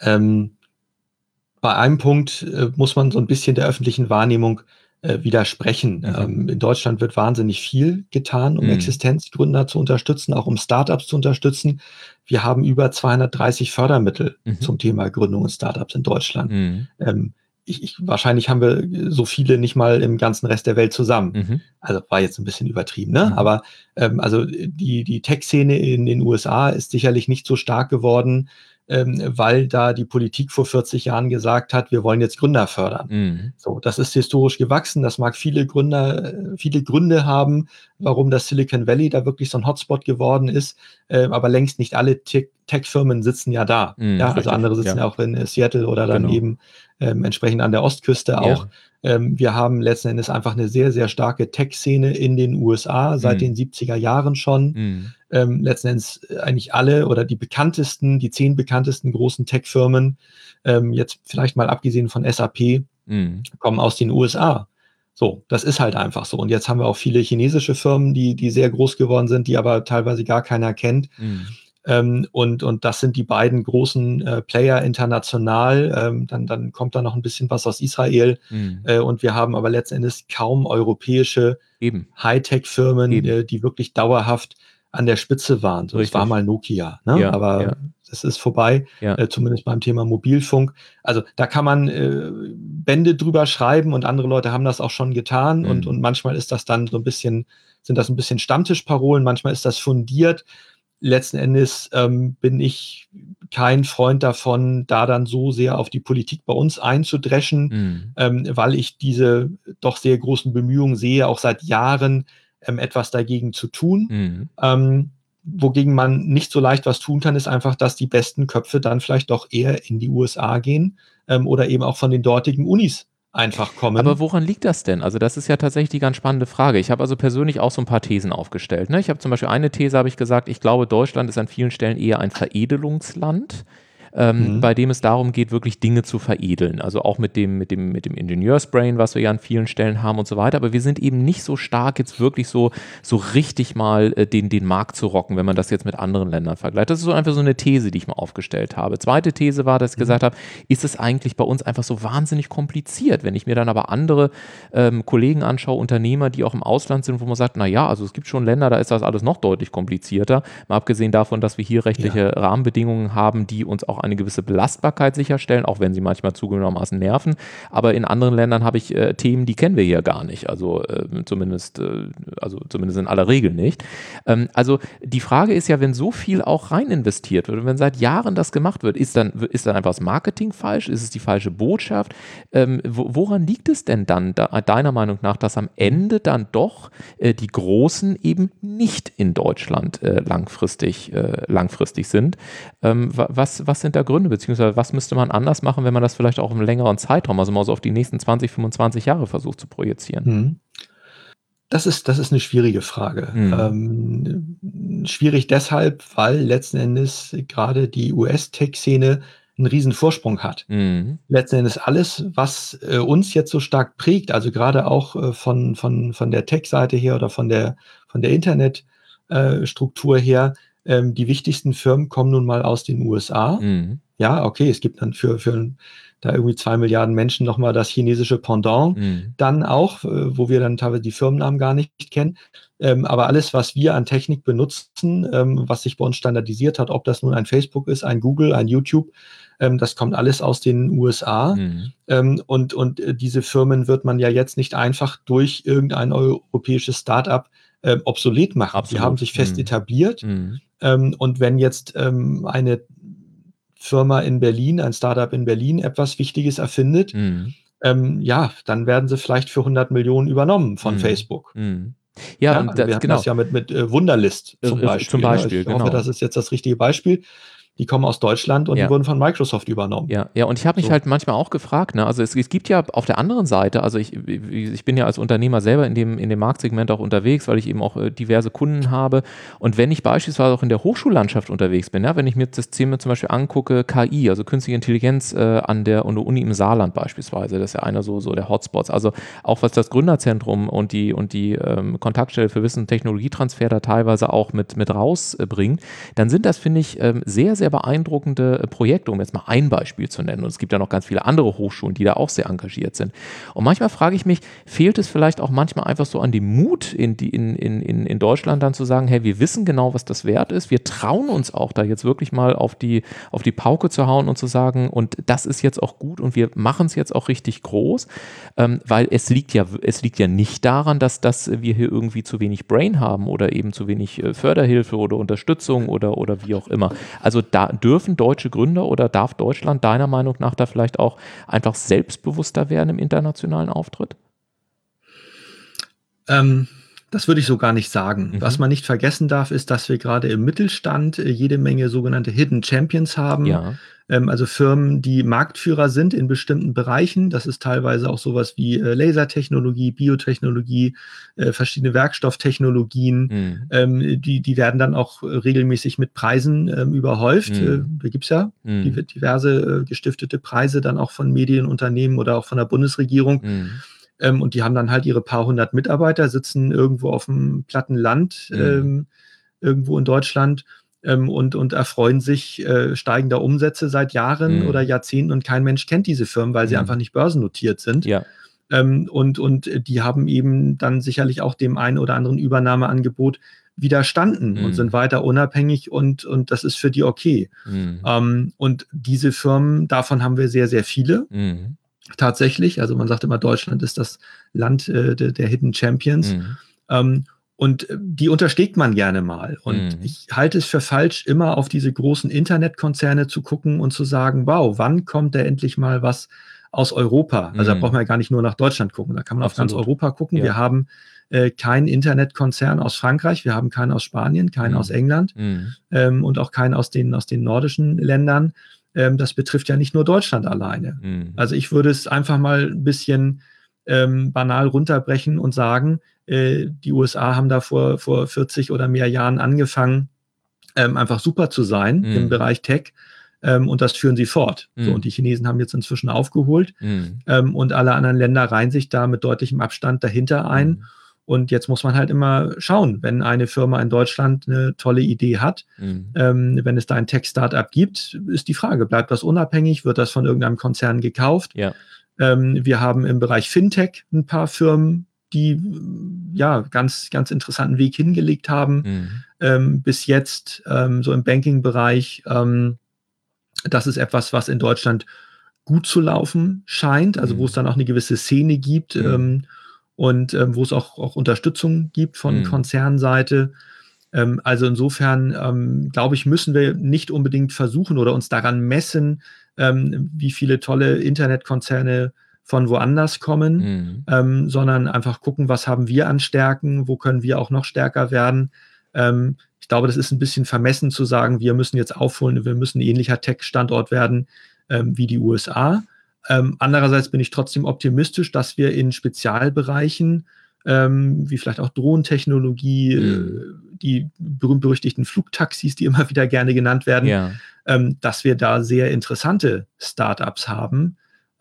Bei einem Punkt muss man so ein bisschen der öffentlichen Wahrnehmung widersprechen.
Mhm.
In Deutschland wird wahnsinnig viel getan, um
Mhm.
Existenzgründer zu unterstützen, auch um Startups zu unterstützen. Wir haben über 230 Fördermittel
Mhm.
zum Thema Gründung und Startups in Deutschland.
Mhm.
Wahrscheinlich haben wir so viele nicht mal im ganzen Rest der Welt zusammen.
Mhm.
Also war jetzt ein bisschen übertrieben, ne?
Mhm.
Aber also die Tech-Szene in den USA ist sicherlich nicht so stark geworden, weil da die Politik vor 40 Jahren gesagt hat, wir wollen jetzt Gründer fördern.
Mhm.
So, das ist historisch gewachsen. Das mag viele Gründe haben, warum das Silicon Valley da wirklich so ein Hotspot geworden ist. Aber längst nicht alle Tech-Firmen sitzen ja da.
Mhm.
Ja, also
Richtig.
andere sitzen
Ja.
ja auch in Seattle oder dann
Genau.
eben entsprechend an der Ostküste auch. Wir haben letzten Endes einfach eine sehr, sehr starke Tech-Szene in den USA seit den 70er Jahren schon.
Mhm.
Letzten Endes eigentlich alle oder die 10 bekanntesten großen Tech-Firmen, jetzt vielleicht mal abgesehen von SAP,
Mhm.
kommen aus den USA. So, das ist halt einfach so. Und jetzt haben wir auch viele chinesische Firmen, die sehr groß geworden sind, die aber teilweise gar keiner kennt.
Mhm.
Und das sind die beiden großen Player international. Dann kommt da noch ein bisschen was aus Israel.
Mhm.
Und wir haben aber letzten Endes kaum europäische
Eben.
Hightech-Firmen,
Eben.
die wirklich dauerhaft an der Spitze waren. So, es war
Richtig.
mal Nokia, ne?
Ja,
Aber
ja.
es ist vorbei,
Ja.
zumindest beim Thema Mobilfunk. Also da kann man Bände drüber schreiben und andere Leute haben das auch schon getan. Und manchmal ist das dann sind das ein bisschen Stammtischparolen, manchmal ist das fundiert. Letzten Endes bin ich kein Freund davon, da dann so sehr auf die Politik bei uns einzudreschen, weil ich diese doch sehr großen Bemühungen sehe, auch seit Jahren etwas dagegen zu tun. Wogegen man nicht so leicht was tun kann, ist einfach, dass die besten Köpfe dann vielleicht doch eher in die USA gehen oder eben auch von den dortigen Unis einfach kommen.
Aber woran liegt das denn? Also das ist ja tatsächlich die ganz spannende Frage. Ich habe also persönlich auch so ein paar Thesen aufgestellt. Ne? Ich habe zum Beispiel eine These, habe ich gesagt, ich glaube, Deutschland ist an vielen Stellen eher ein Veredelungsland, bei dem es darum geht, wirklich Dinge zu veredeln. Also auch mit dem Ingenieursbrain, was wir ja an vielen Stellen haben und so weiter. Aber wir sind eben nicht so stark, jetzt wirklich so richtig mal den Markt zu rocken, wenn man das jetzt mit anderen Ländern vergleicht. Das ist so einfach so eine These, die ich mal aufgestellt habe. Zweite These war, dass ich gesagt habe, ist es eigentlich bei uns einfach so wahnsinnig kompliziert, wenn ich mir dann aber andere Kollegen anschaue, Unternehmer, die auch im Ausland sind, wo man sagt, naja, also es gibt schon Länder, da ist das alles noch deutlich komplizierter. Mal abgesehen davon, dass wir hier rechtliche Rahmenbedingungen haben, die uns auch eine gewisse Belastbarkeit sicherstellen, auch wenn sie manchmal zugegebenermaßen nerven. Aber in anderen Ländern habe ich Themen, die kennen wir hier gar nicht. Also zumindest in aller Regel nicht. Also die Frage ist ja, wenn so viel auch rein investiert wird und wenn seit Jahren das gemacht wird, ist dann einfach das Marketing falsch? Ist es die falsche Botschaft? Woran liegt es denn dann deiner Meinung nach, dass am Ende dann doch die Großen eben nicht in Deutschland langfristig sind? Was sind da Gründe, beziehungsweise was müsste man anders machen, wenn man das vielleicht auch im längeren Zeitraum, also mal so auf die nächsten 20, 25 Jahre versucht zu projizieren?
Das ist eine schwierige Frage. Schwierig deshalb, weil letzten Endes gerade die US-Tech-Szene einen riesen Vorsprung hat. Letzten Endes alles, was uns jetzt so stark prägt, also gerade auch von der Tech-Seite her oder von der Internetstruktur her, die wichtigsten Firmen kommen nun mal aus den USA. Ja, okay, es gibt dann für da irgendwie 2 Milliarden Menschen nochmal das chinesische Pendant, dann auch, wo wir dann teilweise die Firmennamen gar nicht kennen. Aber alles, was wir an Technik benutzen, was sich bei uns standardisiert hat, ob das nun ein Facebook ist, ein Google, ein YouTube, das kommt alles aus den USA. Und diese Firmen wird man ja jetzt nicht einfach durch irgendein europäisches Start-up obsolet machen.
Absolut.
Die haben sich fest etabliert. Und wenn jetzt eine Firma in Berlin, ein Startup in Berlin etwas Wichtiges erfindet, dann werden sie vielleicht für 100 Millionen übernommen von Facebook.
Ja, und
wir hatten das ja mit Wunderlist zum Beispiel.
Zum Beispiel,
Ich hoffe, das ist jetzt das richtige Beispiel. die kommen aus Deutschland und die wurden von Microsoft übernommen.
Ja, und ich habe mich halt manchmal auch gefragt, ne, also es gibt ja auf der anderen Seite, also ich bin ja als Unternehmer selber in dem Marktsegment auch unterwegs, weil ich eben auch diverse Kunden habe, und wenn ich beispielsweise auch in der Hochschullandschaft unterwegs bin, ja, wenn ich mir das Thema zum Beispiel angucke, KI, also künstliche Intelligenz an der Uni im Saarland beispielsweise, das ist ja einer so der Hotspots, also auch was das Gründerzentrum und die Kontaktstelle für Wissen- und Technologietransfer da teilweise auch mit rausbringt, dann sind das, finde ich, sehr, sehr beeindruckende Projekte, um jetzt mal ein Beispiel zu nennen. Und es gibt ja noch ganz viele andere Hochschulen, die da auch sehr engagiert sind. Und manchmal frage ich mich, fehlt es vielleicht auch manchmal einfach so an dem Mut in Deutschland dann zu sagen, hey, wir wissen genau, was das wert ist. Wir trauen uns auch da jetzt wirklich mal auf die Pauke zu hauen und zu sagen, und das ist jetzt auch gut und wir machen es jetzt auch richtig groß, weil es liegt ja nicht daran, dass wir hier irgendwie zu wenig Brain haben oder eben zu wenig Förderhilfe oder Unterstützung oder wie auch immer. Also da dürfen deutsche Gründer oder darf Deutschland deiner Meinung nach da vielleicht auch einfach selbstbewusster werden im internationalen Auftritt?
Das würde ich so gar nicht sagen. Was man nicht vergessen darf, ist, dass wir gerade im Mittelstand jede Menge sogenannte Hidden Champions haben.
Ja.
Also Firmen, die Marktführer sind in bestimmten Bereichen. Das ist teilweise auch sowas wie Lasertechnologie, Biotechnologie, verschiedene Werkstofftechnologien. Die werden dann auch regelmäßig mit Preisen überhäuft. Da gibt es ja diverse gestiftete Preise dann auch von Medienunternehmen oder auch von der Bundesregierung. Und die haben dann halt ihre paar hundert Mitarbeiter, sitzen irgendwo auf dem platten Land, irgendwo in Deutschland, und erfreuen sich steigender Umsätze seit Jahren oder Jahrzehnten, und kein Mensch kennt diese Firmen, weil sie einfach nicht börsennotiert sind.
Ja.
Und die haben eben dann sicherlich auch dem einen oder anderen Übernahmeangebot widerstanden und sind weiter unabhängig, und das ist für die okay. Und diese Firmen, davon haben wir sehr, sehr viele. Tatsächlich, also man sagt immer, Deutschland ist das Land der Hidden Champions. Und die unterschlägt man gerne mal. Und ich halte es für falsch, immer auf diese großen Internetkonzerne zu gucken und zu sagen, wow, wann kommt da endlich mal was aus Europa? Also da braucht man ja gar nicht nur nach Deutschland gucken, da kann man auf ganz Europa gucken. Ja. Wir haben keinen Internetkonzern aus Frankreich, wir haben keinen aus Spanien, keinen aus England und auch keinen aus den nordischen Ländern. Das betrifft ja nicht nur Deutschland alleine. Also ich würde es einfach mal ein bisschen banal runterbrechen und sagen, die USA haben da vor 40 oder mehr Jahren angefangen, einfach super zu sein im Bereich Tech, und das führen sie fort. So, und die Chinesen haben jetzt inzwischen aufgeholt, und alle anderen Länder reihen sich da mit deutlichem Abstand dahinter ein. Und jetzt muss man halt immer schauen, wenn eine Firma in Deutschland eine tolle Idee hat, wenn es da ein Tech-Startup gibt, ist die Frage, bleibt das unabhängig, wird das von irgendeinem Konzern gekauft? Ja. Wir haben im Bereich Fintech ein paar Firmen, die ja ganz, ganz interessanten Weg hingelegt haben. Bis jetzt so im Banking-Bereich, das ist etwas, was in Deutschland gut zu laufen scheint, also wo es dann auch eine gewisse Szene gibt, und wo es auch Unterstützung gibt von Konzernseite. Also insofern, glaube ich, müssen wir nicht unbedingt versuchen oder uns daran messen, wie viele tolle Internetkonzerne von woanders kommen, sondern einfach gucken, was haben wir an Stärken, wo können wir auch noch stärker werden. Ich glaube, das ist ein bisschen vermessen zu sagen, wir müssen jetzt aufholen, wir müssen ein ähnlicher Tech-Standort werden wie die USA. Andererseits bin ich trotzdem optimistisch, dass wir in Spezialbereichen, wie vielleicht auch Drohnentechnologie, die berühmt-berüchtigten Flugtaxis, die immer wieder gerne genannt werden, dass wir da sehr interessante Startups haben,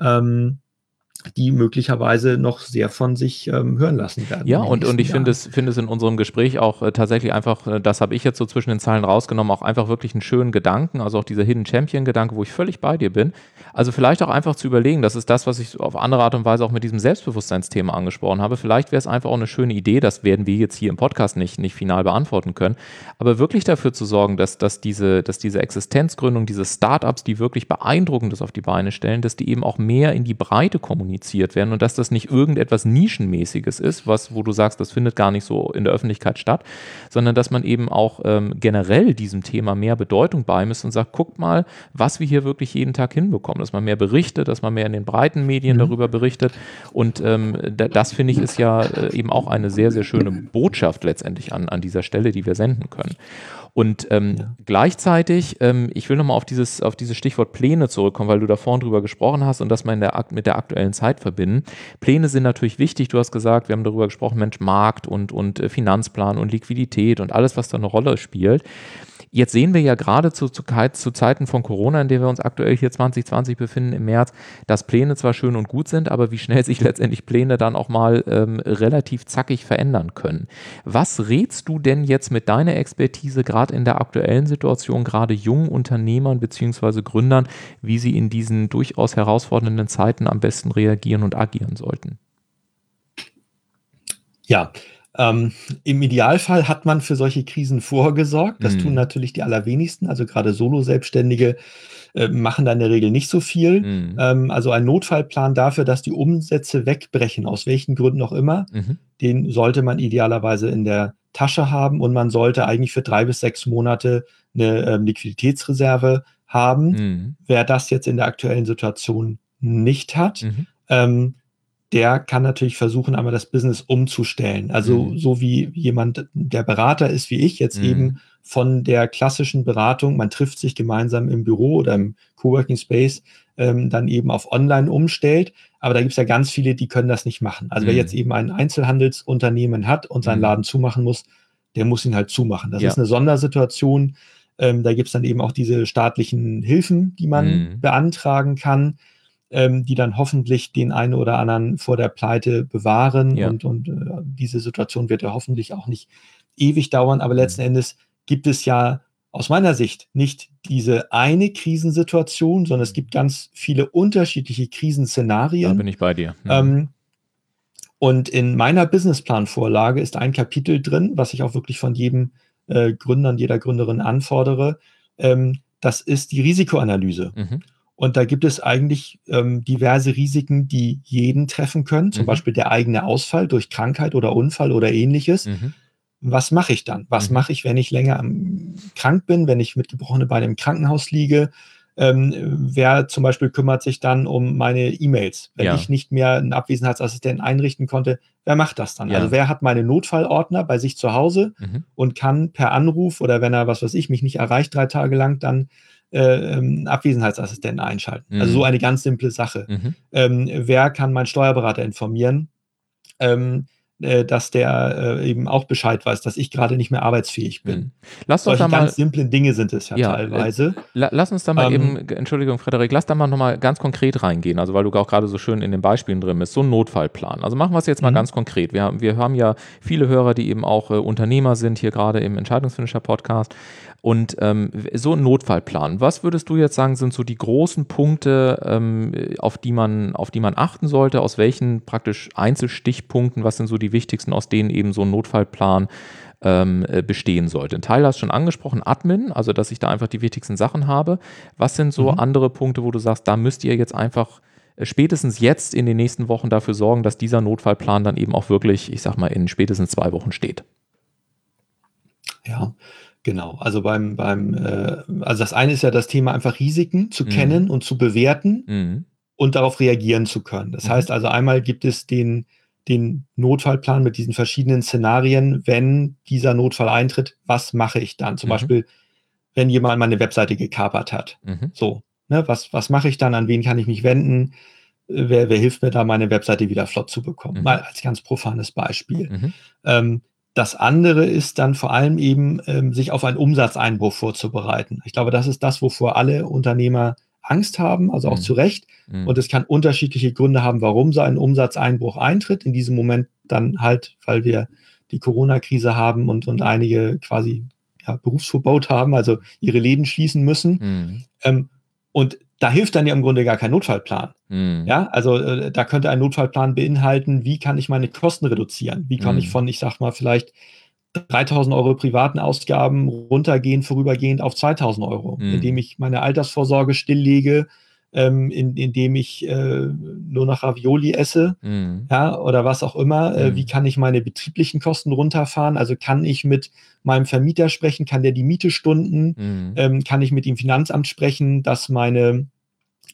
die möglicherweise noch sehr von sich hören lassen werden.
Ja, und ich finde es in unserem Gespräch auch tatsächlich einfach, das habe ich jetzt so zwischen den Zeilen rausgenommen, auch einfach wirklich einen schönen Gedanken, also auch dieser Hidden Champion-Gedanke, wo ich völlig bei dir bin. Also vielleicht auch einfach zu überlegen, das ist das, was ich auf andere Art und Weise auch mit diesem Selbstbewusstseinsthema angesprochen habe. Vielleicht wäre es einfach auch eine schöne Idee, das werden wir jetzt hier im Podcast nicht final beantworten können, aber wirklich dafür zu sorgen, dass diese Existenzgründung, diese Startups, die wirklich Beeindruckendes auf die Beine stellen, dass die eben auch mehr in die Breite kommunizieren werden und dass das nicht irgendetwas Nischenmäßiges ist, wo du sagst, das findet gar nicht so in der Öffentlichkeit statt, sondern dass man eben auch generell diesem Thema mehr Bedeutung beimisst und sagt, guckt mal, was wir hier wirklich jeden Tag hinbekommen. dass man mehr berichtet, dass man mehr in den breiten Medien darüber berichtet. Und das, finde ich, ist ja eben auch eine sehr, sehr schöne Botschaft letztendlich an dieser Stelle, die wir senden können. Und gleichzeitig, ich will nochmal auf dieses Stichwort Pläne zurückkommen, weil du da vorhin drüber gesprochen hast und das mal mit der aktuellen Zeit verbinden. Pläne sind natürlich wichtig. Du hast gesagt, wir haben darüber gesprochen, Mensch, Markt und Finanzplan und Liquidität und alles, was da eine Rolle spielt. Jetzt sehen wir ja gerade zu Zeiten von Corona, in denen wir uns aktuell hier 2020 befinden, im März, dass Pläne zwar schön und gut sind, aber wie schnell sich letztendlich Pläne dann auch mal relativ zackig verändern können. Was rätst du denn jetzt mit deiner Expertise gerade in der aktuellen Situation, gerade jungen Unternehmern bzw. Gründern, wie sie in diesen durchaus herausfordernden Zeiten am besten reagieren und agieren sollten?
Ja, im Idealfall hat man für solche Krisen vorgesorgt. Das tun natürlich die allerwenigsten. Also gerade Solo-Selbstständige machen da in der Regel nicht so viel. Also ein Notfallplan dafür, dass die Umsätze wegbrechen, aus welchen Gründen auch immer, den sollte man idealerweise in der Tasche haben und man sollte eigentlich für 3 bis 6 Monate eine Liquiditätsreserve haben. Wer das jetzt in der aktuellen Situation nicht hat, der kann natürlich versuchen, einmal das Business umzustellen. Also so wie jemand, der Berater ist wie ich, jetzt eben von der klassischen Beratung, man trifft sich gemeinsam im Büro oder im Coworking Space, dann eben auf Online umstellt. Aber da gibt es ja ganz viele, die können das nicht machen. Also wer jetzt eben ein Einzelhandelsunternehmen hat und seinen Laden zumachen muss, der muss ihn halt zumachen. Das ist eine Sondersituation. Da gibt es dann eben auch diese staatlichen Hilfen, die man beantragen kann, die dann hoffentlich den einen oder anderen vor der Pleite bewahren.
Ja.
Und diese Situation wird ja hoffentlich auch nicht ewig dauern. Aber letzten Endes gibt es ja aus meiner Sicht nicht diese eine Krisensituation, sondern es gibt ganz viele unterschiedliche Krisenszenarien.
Da bin ich bei dir.
Und in meiner Businessplan-Vorlage ist ein Kapitel drin, was ich auch wirklich von jedem Gründer und jeder Gründerin anfordere. Das ist die Risikoanalyse. Und da gibt es eigentlich diverse Risiken, die jeden treffen können. Zum Beispiel der eigene Ausfall durch Krankheit oder Unfall oder ähnliches. Was mache ich dann? Was mache ich, wenn ich länger krank bin, wenn ich mit gebrochenen Beinen im Krankenhaus liege? Wer zum Beispiel kümmert sich dann um meine E-Mails? Wenn ich nicht mehr einen Abwesenheitsassistenten einrichten konnte, wer macht das dann? Also wer hat meine Notfallordner bei sich zu Hause und kann per Anruf oder wenn er, was weiß ich, mich nicht erreicht 3 Tage lang, dann Abwesenheitsassistenten einschalten. Also so eine ganz simple Sache. Wer kann meinen Steuerberater informieren, dass der eben auch Bescheid weiß, dass ich gerade nicht mehr arbeitsfähig bin. Solche ganz simplen Dinge sind es ja teilweise.
Lass uns da mal Entschuldigung, Frederik, lass da mal nochmal ganz konkret reingehen, also weil du auch gerade so schön in den Beispielen drin bist, so ein Notfallplan. Also machen wir es jetzt mal ganz konkret. Wir haben ja viele Hörer, die eben auch Unternehmer sind, hier gerade im Entscheidungsfinisher-Podcast. Und so ein Notfallplan, was würdest du jetzt sagen, sind so die großen Punkte, auf die man achten sollte? Aus welchen praktisch Einzelstichpunkten, was sind so die wichtigsten, aus denen eben so ein Notfallplan bestehen sollte? Ein Teil hast du schon angesprochen, Admin, also dass ich da einfach die wichtigsten Sachen habe. Was sind so andere Punkte, wo du sagst, da müsst ihr jetzt einfach spätestens jetzt in den nächsten Wochen dafür sorgen, dass dieser Notfallplan dann eben auch wirklich, ich sag mal, in spätestens 2 Wochen steht?
Ja, genau. Also also das eine ist ja das Thema einfach Risiken zu kennen und zu bewerten und darauf reagieren zu können. Das heißt also einmal gibt es den Notfallplan mit diesen verschiedenen Szenarien, wenn dieser Notfall eintritt, was mache ich dann? Zum Beispiel, wenn jemand meine Webseite gekapert hat. So, ne, was mache ich dann? An wen kann ich mich wenden? Wer hilft mir da, meine Webseite wieder flott zu bekommen? Mal als ganz profanes Beispiel. Das andere ist dann vor allem eben, sich auf einen Umsatzeinbruch vorzubereiten. Ich glaube, das ist das, wovor alle Unternehmer Angst haben, also auch zu Recht. Und es kann unterschiedliche Gründe haben, warum so ein Umsatzeinbruch eintritt. In diesem Moment dann halt, weil wir die Corona-Krise haben und einige quasi Berufsverbot haben, also ihre Läden schließen müssen. Und da hilft dann ja im Grunde gar kein Notfallplan. Ja, also da könnte ein Notfallplan beinhalten, wie kann ich meine Kosten reduzieren? Wie kann ich von, ich sag mal, vielleicht 3.000 € privaten Ausgaben runtergehen, vorübergehend auf 2.000 €, indem ich meine Altersvorsorge stilllege, indem ich nur noch Ravioli esse, oder was auch immer. Wie kann ich meine betrieblichen Kosten runterfahren? Also kann ich mit meinem Vermieter sprechen? Kann der die Miete stunden? Kann ich mit dem Finanzamt sprechen, dass meine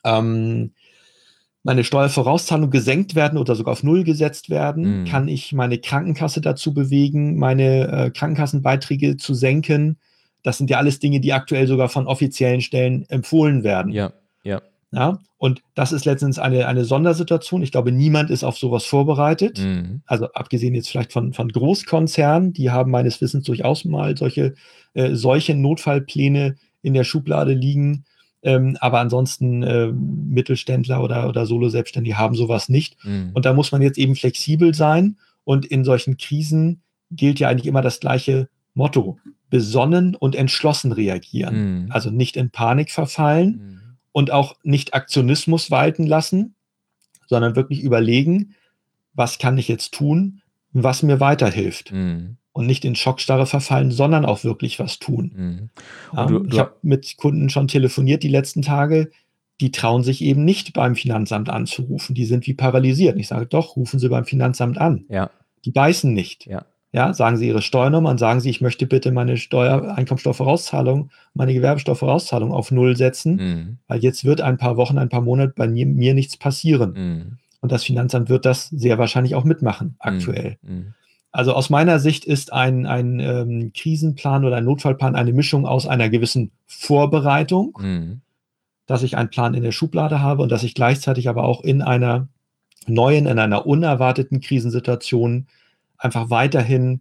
meine Steuervorauszahlung gesenkt werden oder sogar auf Null gesetzt werden?
Mhm.
Kann ich meine Krankenkasse dazu bewegen, meine Krankenkassenbeiträge zu senken? Das sind ja alles Dinge, die aktuell sogar von offiziellen Stellen empfohlen werden.
Ja, ja.
Ja? Und das ist letztens eine Sondersituation. Ich glaube, niemand ist auf sowas vorbereitet.
Mhm.
Also abgesehen jetzt vielleicht von Großkonzernen, die haben meines Wissens durchaus mal solche Notfallpläne in der Schublade liegen. Aber ansonsten Mittelständler oder Solo-Selbstständige haben sowas nicht.
Mhm.
Und da muss man jetzt eben flexibel sein. Und in solchen Krisen gilt ja eigentlich immer das gleiche Motto: besonnen und entschlossen reagieren.
Mhm.
Also nicht in Panik verfallen
Mhm.
und auch nicht Aktionismus walten lassen, sondern wirklich überlegen, was kann ich jetzt tun, was mir weiterhilft.
Mhm.
Und nicht in Schockstarre verfallen, sondern auch wirklich was tun.
Mhm.
Ja, ich habe mit Kunden schon telefoniert die letzten Tage, die trauen sich eben nicht beim Finanzamt anzurufen. Die sind wie paralysiert. Ich sage, doch, rufen Sie beim Finanzamt an.
Ja.
Die beißen nicht.
Ja.
Ja, sagen Sie Ihre Steuernummer und sagen Sie, ich möchte bitte meine Einkommensteuervorauszahlung, meine Gewerbesteuervorauszahlung auf Null setzen, weil jetzt wird ein paar Wochen, ein paar Monate bei mir nichts passieren. Und das Finanzamt wird das sehr wahrscheinlich auch mitmachen, aktuell. Also aus meiner Sicht ist ein Krisenplan oder ein Notfallplan eine Mischung aus einer gewissen Vorbereitung, dass ich einen Plan in der Schublade habe und dass ich gleichzeitig aber auch in einer neuen, in einer unerwarteten Krisensituation einfach weiterhin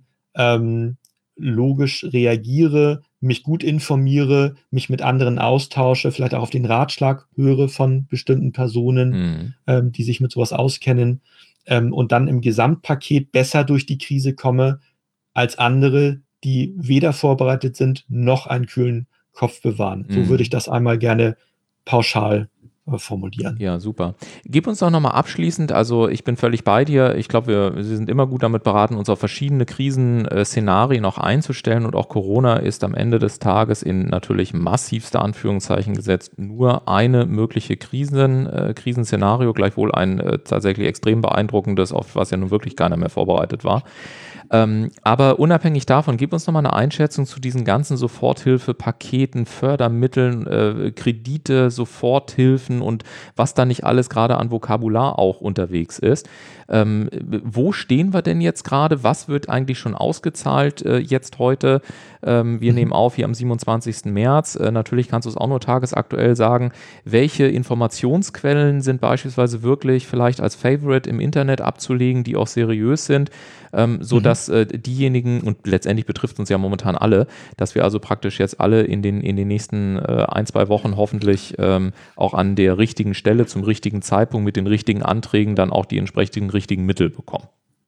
logisch reagiere, mich gut informiere, mich mit anderen austausche, vielleicht auch auf den Ratschlag höre von bestimmten Personen, die sich mit sowas auskennen, und dann im Gesamtpaket besser durch die Krise komme als andere, die weder vorbereitet sind, noch einen kühlen Kopf bewahren. So würde ich das einmal gerne pauschal formulieren.
Ja, super. Gib uns doch nochmal abschließend, also ich bin völlig bei dir, ich glaube, wir sind immer gut damit beraten, uns auf verschiedene Krisenszenarien auch einzustellen, und auch Corona ist am Ende des Tages in natürlich massivste Anführungszeichen gesetzt nur eine mögliche Krisenszenario, gleichwohl ein tatsächlich extrem beeindruckendes, auf was ja nun wirklich keiner mehr vorbereitet war. Aber unabhängig davon, gib uns nochmal eine Einschätzung zu diesen ganzen Soforthilfepaketen, Fördermitteln, Kredite, Soforthilfen und was da nicht alles gerade an Vokabular auch unterwegs ist. Wo stehen wir denn jetzt gerade? Was wird eigentlich schon ausgezahlt jetzt heute? Wir nehmen auf hier am 27. März. Natürlich kannst du es auch nur tagesaktuell sagen. Welche Informationsquellen sind beispielsweise wirklich vielleicht als Favorite im Internet abzulegen, die auch seriös sind, sodass diejenigen, und letztendlich betrifft uns ja momentan alle, dass wir also praktisch jetzt alle in den nächsten 1-2 Wochen hoffentlich auch an der richtigen Stelle zum richtigen Zeitpunkt mit den richtigen Anträgen dann auch die entsprechenden richtigen Mittel bekommen.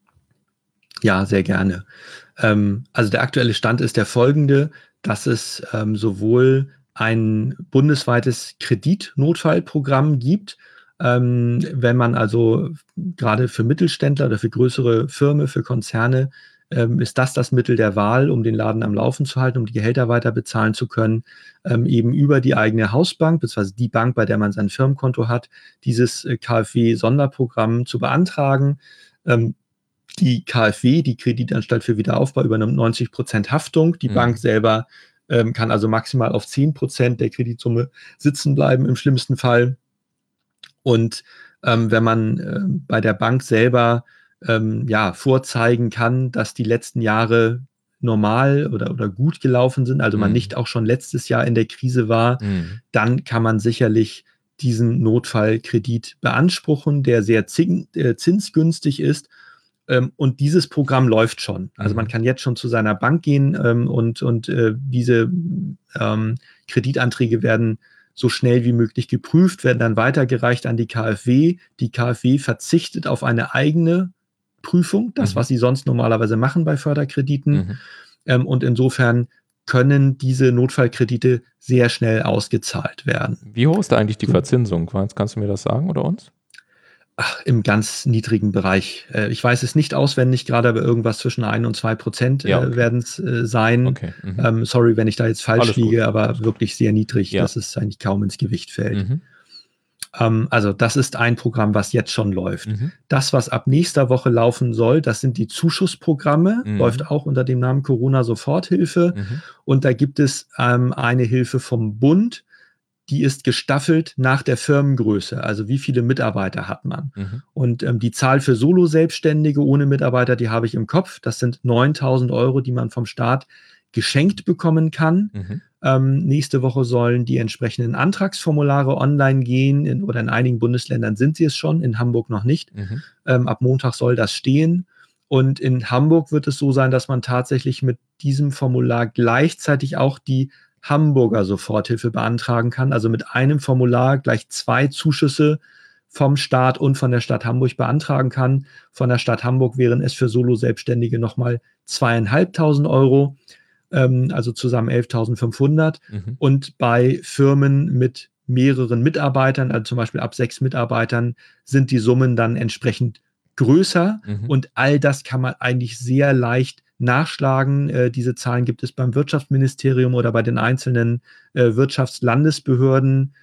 Ja, sehr gerne. Also der aktuelle Stand ist der folgende, dass es sowohl ein bundesweites Kreditnotfallprogramm gibt, wenn man also gerade für Mittelständler oder für größere Firmen, für Konzerne, ist das Mittel der Wahl, um den Laden am Laufen zu halten, um die Gehälter weiter bezahlen zu können, eben über die eigene Hausbank, beziehungsweise die Bank, bei der man sein Firmenkonto hat, dieses KfW-Sonderprogramm zu beantragen. Die KfW, die Kreditanstalt für Wiederaufbau, übernimmt 90% Haftung. Die Bank selber kann also maximal auf 10% der Kreditsumme sitzen bleiben, im schlimmsten Fall. Und wenn man bei der Bank selber vorzeigen kann, dass die letzten Jahre normal oder gut gelaufen sind, also man nicht auch schon letztes Jahr in der Krise war, dann kann man sicherlich diesen Notfallkredit beanspruchen, der sehr zinsgünstig ist. Und dieses Programm läuft schon. Also man kann jetzt schon zu seiner Bank gehen und diese Kreditanträge werden so schnell wie möglich geprüft, werden dann weitergereicht an die KfW. Die KfW verzichtet auf eine eigene Prüfung, das, was sie sonst normalerweise machen bei Förderkrediten. Und insofern können diese Notfallkredite sehr schnell ausgezahlt werden.
Wie hoch ist da eigentlich die Verzinsung? Kannst du mir das sagen oder uns?
Im ganz niedrigen Bereich. Ich weiß es nicht auswendig, gerade aber irgendwas zwischen 1 und 2% werden es sein.
Okay.
Sorry, wenn ich da jetzt falsch liege,
gut.
aber wirklich sehr niedrig, dass es eigentlich kaum ins Gewicht fällt. Also das ist ein Programm, was jetzt schon läuft. Das, was ab nächster Woche laufen soll, das sind die Zuschussprogramme, läuft auch unter dem Namen Corona-Soforthilfe. Und da gibt es eine Hilfe vom Bund, die ist gestaffelt nach der Firmengröße, also wie viele Mitarbeiter hat man. Und die Zahl für Solo-Selbstständige ohne Mitarbeiter, die habe ich im Kopf. Das sind 9.000 Euro, die man vom Staat geschenkt bekommen kann. Nächste Woche sollen die entsprechenden Antragsformulare online gehen, oder in einigen Bundesländern sind sie es schon, in Hamburg noch nicht. Ab Montag soll das stehen. Und in Hamburg wird es so sein, dass man tatsächlich mit diesem Formular gleichzeitig auch die Hamburger Soforthilfe beantragen kann. Also mit einem Formular gleich 2 Zuschüsse vom Staat und von der Stadt Hamburg beantragen kann. Von der Stadt Hamburg wären es für Solo-Selbstständige nochmal 2.500 Euro, also zusammen 11.500. Und bei Firmen mit mehreren Mitarbeitern, also zum Beispiel ab 6 Mitarbeitern, sind die Summen dann entsprechend größer. Und all das kann man eigentlich sehr leicht nachschlagen. Diese Zahlen gibt es beim Wirtschaftsministerium oder bei den einzelnen Wirtschaftslandesbehörden.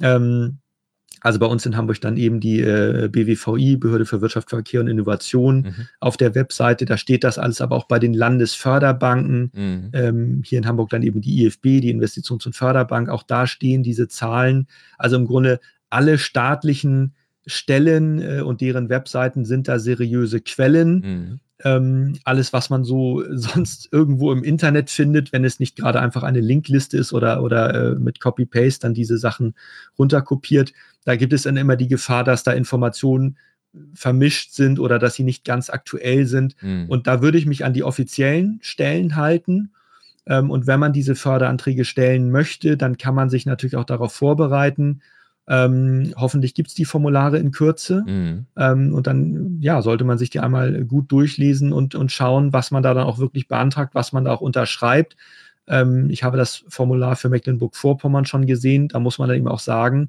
Also bei uns in Hamburg dann eben die BWVI, Behörde für Wirtschaft, Verkehr und Innovation. Auf der Webseite, da steht das alles, aber auch bei den Landesförderbanken. Hier in Hamburg dann eben die IFB, die Investitions- und Förderbank. Auch da stehen diese Zahlen. Also im Grunde alle staatlichen Stellen und deren Webseiten sind da seriöse Quellen. Alles, was man so sonst irgendwo im Internet findet, wenn es nicht gerade einfach eine Linkliste ist oder mit Copy-Paste dann diese Sachen runterkopiert, da gibt es dann immer die Gefahr, dass da Informationen vermischt sind oder dass sie nicht ganz aktuell sind. Und da würde ich mich an die offiziellen Stellen halten. Und wenn man diese Förderanträge stellen möchte, dann kann man sich natürlich auch darauf vorbereiten. Hoffentlich gibt es die Formulare in Kürze. Und dann sollte man sich die einmal gut durchlesen und schauen, was man da dann auch wirklich beantragt, was man da auch unterschreibt. Ich habe das Formular für Mecklenburg-Vorpommern schon gesehen. Da muss man dann eben auch sagen,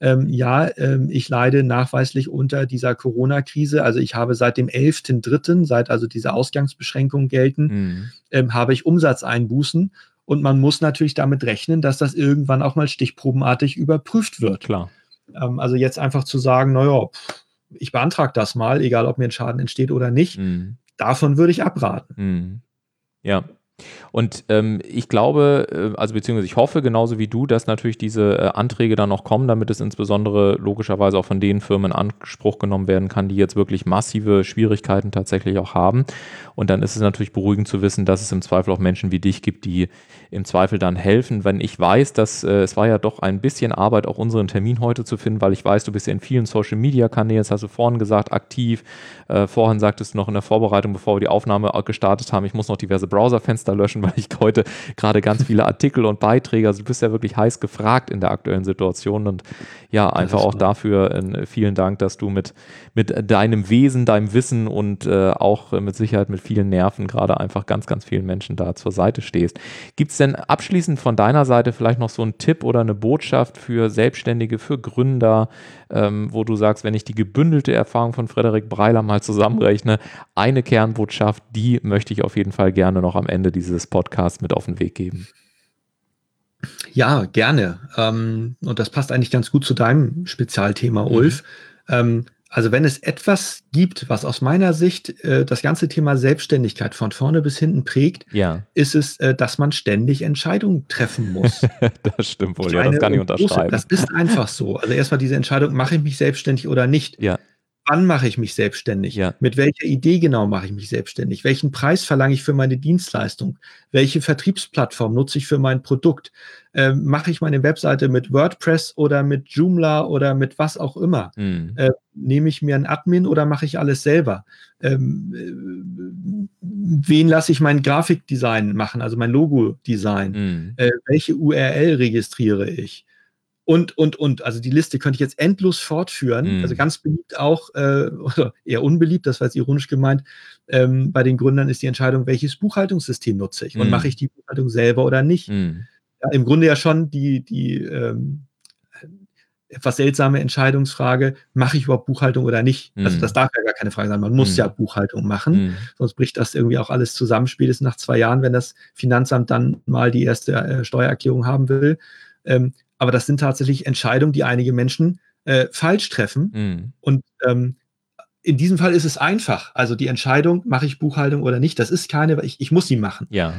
ich leide nachweislich unter dieser Corona-Krise. Also ich habe seit dem 11.3., seit also diese Ausgangsbeschränkungen gelten, habe ich Umsatzeinbußen. Und man muss natürlich damit rechnen, dass das irgendwann auch mal stichprobenartig überprüft wird.
Klar.
Also jetzt einfach zu sagen, ich beantrage das mal, egal ob mir ein Schaden entsteht oder nicht, davon würde ich abraten.
Ja. Und ich glaube, also beziehungsweise ich hoffe genauso wie du, dass natürlich diese Anträge dann noch kommen, damit es insbesondere logischerweise auch von den Firmen in Anspruch genommen werden kann, die jetzt wirklich massive Schwierigkeiten tatsächlich auch haben. Und dann ist es natürlich beruhigend zu wissen, dass es im Zweifel auch Menschen wie dich gibt, die im Zweifel dann helfen. Wenn ich weiß, dass es war ja doch ein bisschen Arbeit, auch unseren Termin heute zu finden, weil ich weiß, du bist ja in vielen Social-Media-Kanälen, das hast du vorhin gesagt, aktiv. Vorhin sagtest du noch in der Vorbereitung, bevor wir die Aufnahme gestartet haben, ich muss noch diverse Browserfenster löschen, weil ich heute gerade ganz viele Artikel und Beiträge, also du bist ja wirklich heiß gefragt in der aktuellen Situation und ja, einfach auch dafür vielen Dank, dass du mit deinem Wesen, deinem Wissen und auch mit Sicherheit mit vielen Nerven gerade einfach ganz, ganz vielen Menschen da zur Seite stehst. Gibt es denn abschließend von deiner Seite vielleicht noch so einen Tipp oder eine Botschaft für Selbstständige, für Gründer, wo du sagst, wenn ich die gebündelte Erfahrung von Frederik Breiler mal zusammenrechne, eine Kernbotschaft, die möchte ich auf jeden Fall gerne noch am Ende dieses Podcasts mit auf den Weg geben?
Ja, gerne. Und das passt eigentlich ganz gut zu deinem Spezialthema, Ulf. Also wenn es etwas gibt, was aus meiner Sicht das ganze Thema Selbstständigkeit von vorne bis hinten prägt, ist es, dass man ständig Entscheidungen treffen muss.
Das stimmt wohl, ja, das kann ich unterschreiben.
Das ist einfach so. Also erstmal diese Entscheidung, mache ich mich selbstständig oder nicht?
Ja.
Wann mache ich mich selbstständig?
Ja.
Mit welcher Idee genau mache ich mich selbstständig? Welchen Preis verlange ich für meine Dienstleistung? Welche Vertriebsplattform nutze ich für mein Produkt? Mache ich meine Webseite mit WordPress oder mit Joomla oder mit was auch immer? Nehme ich mir einen Admin oder mache ich alles selber? Wen lasse ich mein Grafikdesign machen, also mein Logo-Design? Welche URL registriere ich? Und. Also die Liste könnte ich jetzt endlos fortführen. Also ganz beliebt auch, oder eher unbeliebt, das war jetzt ironisch gemeint, bei den Gründern ist die Entscheidung, welches Buchhaltungssystem nutze ich? Und mache ich die Buchhaltung selber oder nicht? Ja, im Grunde ja schon die etwas seltsame Entscheidungsfrage, mache ich überhaupt Buchhaltung oder nicht? Also das darf ja gar keine Frage sein. Man muss ja Buchhaltung machen, sonst bricht das irgendwie auch alles zusammen, spätestens nach 2 Jahren, wenn das Finanzamt dann mal die erste Steuererklärung haben will. Aber das sind tatsächlich Entscheidungen, die einige Menschen falsch treffen. Und in diesem Fall ist es einfach. Also die Entscheidung, mache ich Buchhaltung oder nicht, das ist keine, ich muss sie machen.
Ja.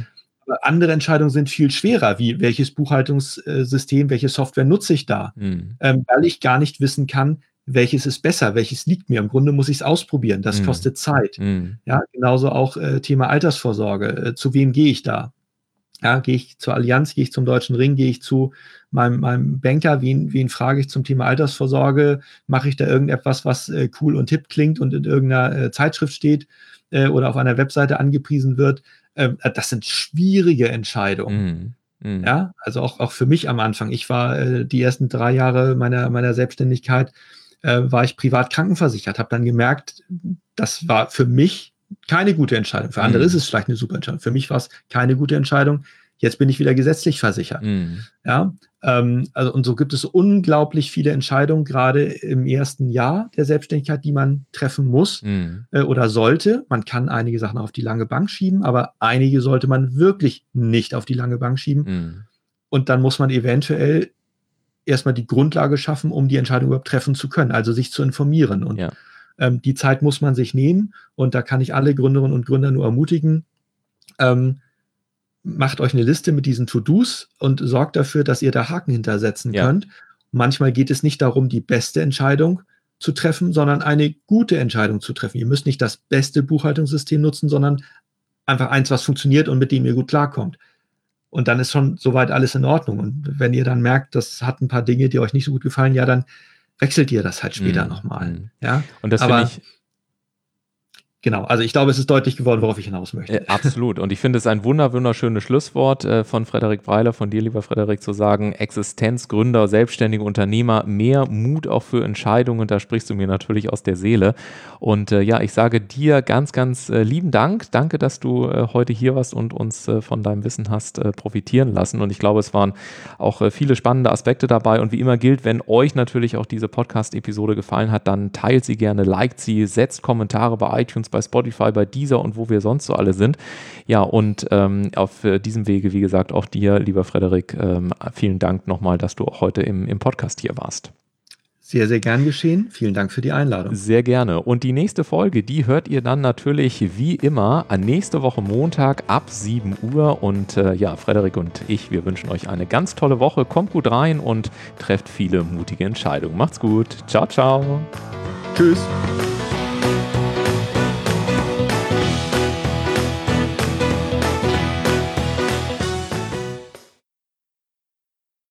Aber andere Entscheidungen sind viel schwerer, wie welches Buchhaltungssystem, welche Software nutze ich da, weil ich gar nicht wissen kann, welches ist besser, welches liegt mir. Im Grunde muss ich es ausprobieren, das kostet Zeit. Ja, genauso auch Thema Altersvorsorge. Zu wem gehe ich da? Ja, gehe ich zur Allianz, gehe ich zum Deutschen Ring, gehe ich zu meinem Banker, wen frage ich zum Thema Altersvorsorge? Mache ich da irgendetwas, was cool und hip klingt und in irgendeiner Zeitschrift steht oder auf einer Webseite angepriesen wird? Das sind schwierige Entscheidungen. Ja, also auch für mich am Anfang. Ich war die ersten 3 Jahre meiner Selbstständigkeit, war ich privat krankenversichert, habe dann gemerkt, das war für mich keine gute Entscheidung. Für andere ist es vielleicht eine super Entscheidung. Für mich war es keine gute Entscheidung. Jetzt bin ich wieder gesetzlich versichert. Ja, also und so gibt es unglaublich viele Entscheidungen, gerade im ersten Jahr der Selbstständigkeit, die man treffen muss oder sollte. Man kann einige Sachen auf die lange Bank schieben, aber einige sollte man wirklich nicht auf die lange Bank schieben. Und dann muss man eventuell erstmal die Grundlage schaffen, um die Entscheidung überhaupt treffen zu können, also sich zu informieren. Und die Zeit muss man sich nehmen. Und da kann ich alle Gründerinnen und Gründer nur ermutigen, macht euch eine Liste mit diesen To-Dos und sorgt dafür, dass ihr da Haken hintersetzen könnt. Manchmal geht es nicht darum, die beste Entscheidung zu treffen, sondern eine gute Entscheidung zu treffen. Ihr müsst nicht das beste Buchhaltungssystem nutzen, sondern einfach eins, was funktioniert und mit dem ihr gut klarkommt. Und dann ist schon soweit alles in Ordnung. Und wenn ihr dann merkt, das hat ein paar Dinge, die euch nicht so gut gefallen, ja, dann wechselt ihr das halt später nochmal. Ja?
Und das finde ich...
Genau, also ich glaube, es ist deutlich geworden, worauf ich hinaus möchte.
Absolut. Und ich finde es ein wunderschönes Schlusswort von Frederik Breiler, von dir, lieber Frederik, zu sagen, Existenz, Gründer, selbstständige Unternehmer, mehr Mut auch für Entscheidungen. Da sprichst du mir natürlich aus der Seele. Und ich sage dir ganz, ganz lieben Dank. Danke, dass du heute hier warst und uns von deinem Wissen hast profitieren lassen. Und ich glaube, es waren auch viele spannende Aspekte dabei. Und wie immer gilt, wenn euch natürlich auch diese Podcast-Episode gefallen hat, dann teilt sie gerne, liked sie, setzt Kommentare bei iTunes, bei Spotify, bei Deezer und wo wir sonst so alle sind. Ja, und auf diesem Wege, wie gesagt, auch dir, lieber Frederik, vielen Dank nochmal, dass du auch heute im Podcast hier warst.
Sehr, sehr gern geschehen. Vielen Dank für die Einladung.
Sehr gerne. Und die nächste Folge, die hört ihr dann natürlich wie immer nächste Woche Montag ab 7 Uhr. Und Frederik und ich, wir wünschen euch eine ganz tolle Woche. Kommt gut rein und trefft viele mutige Entscheidungen. Macht's gut. Ciao, ciao.
Tschüss.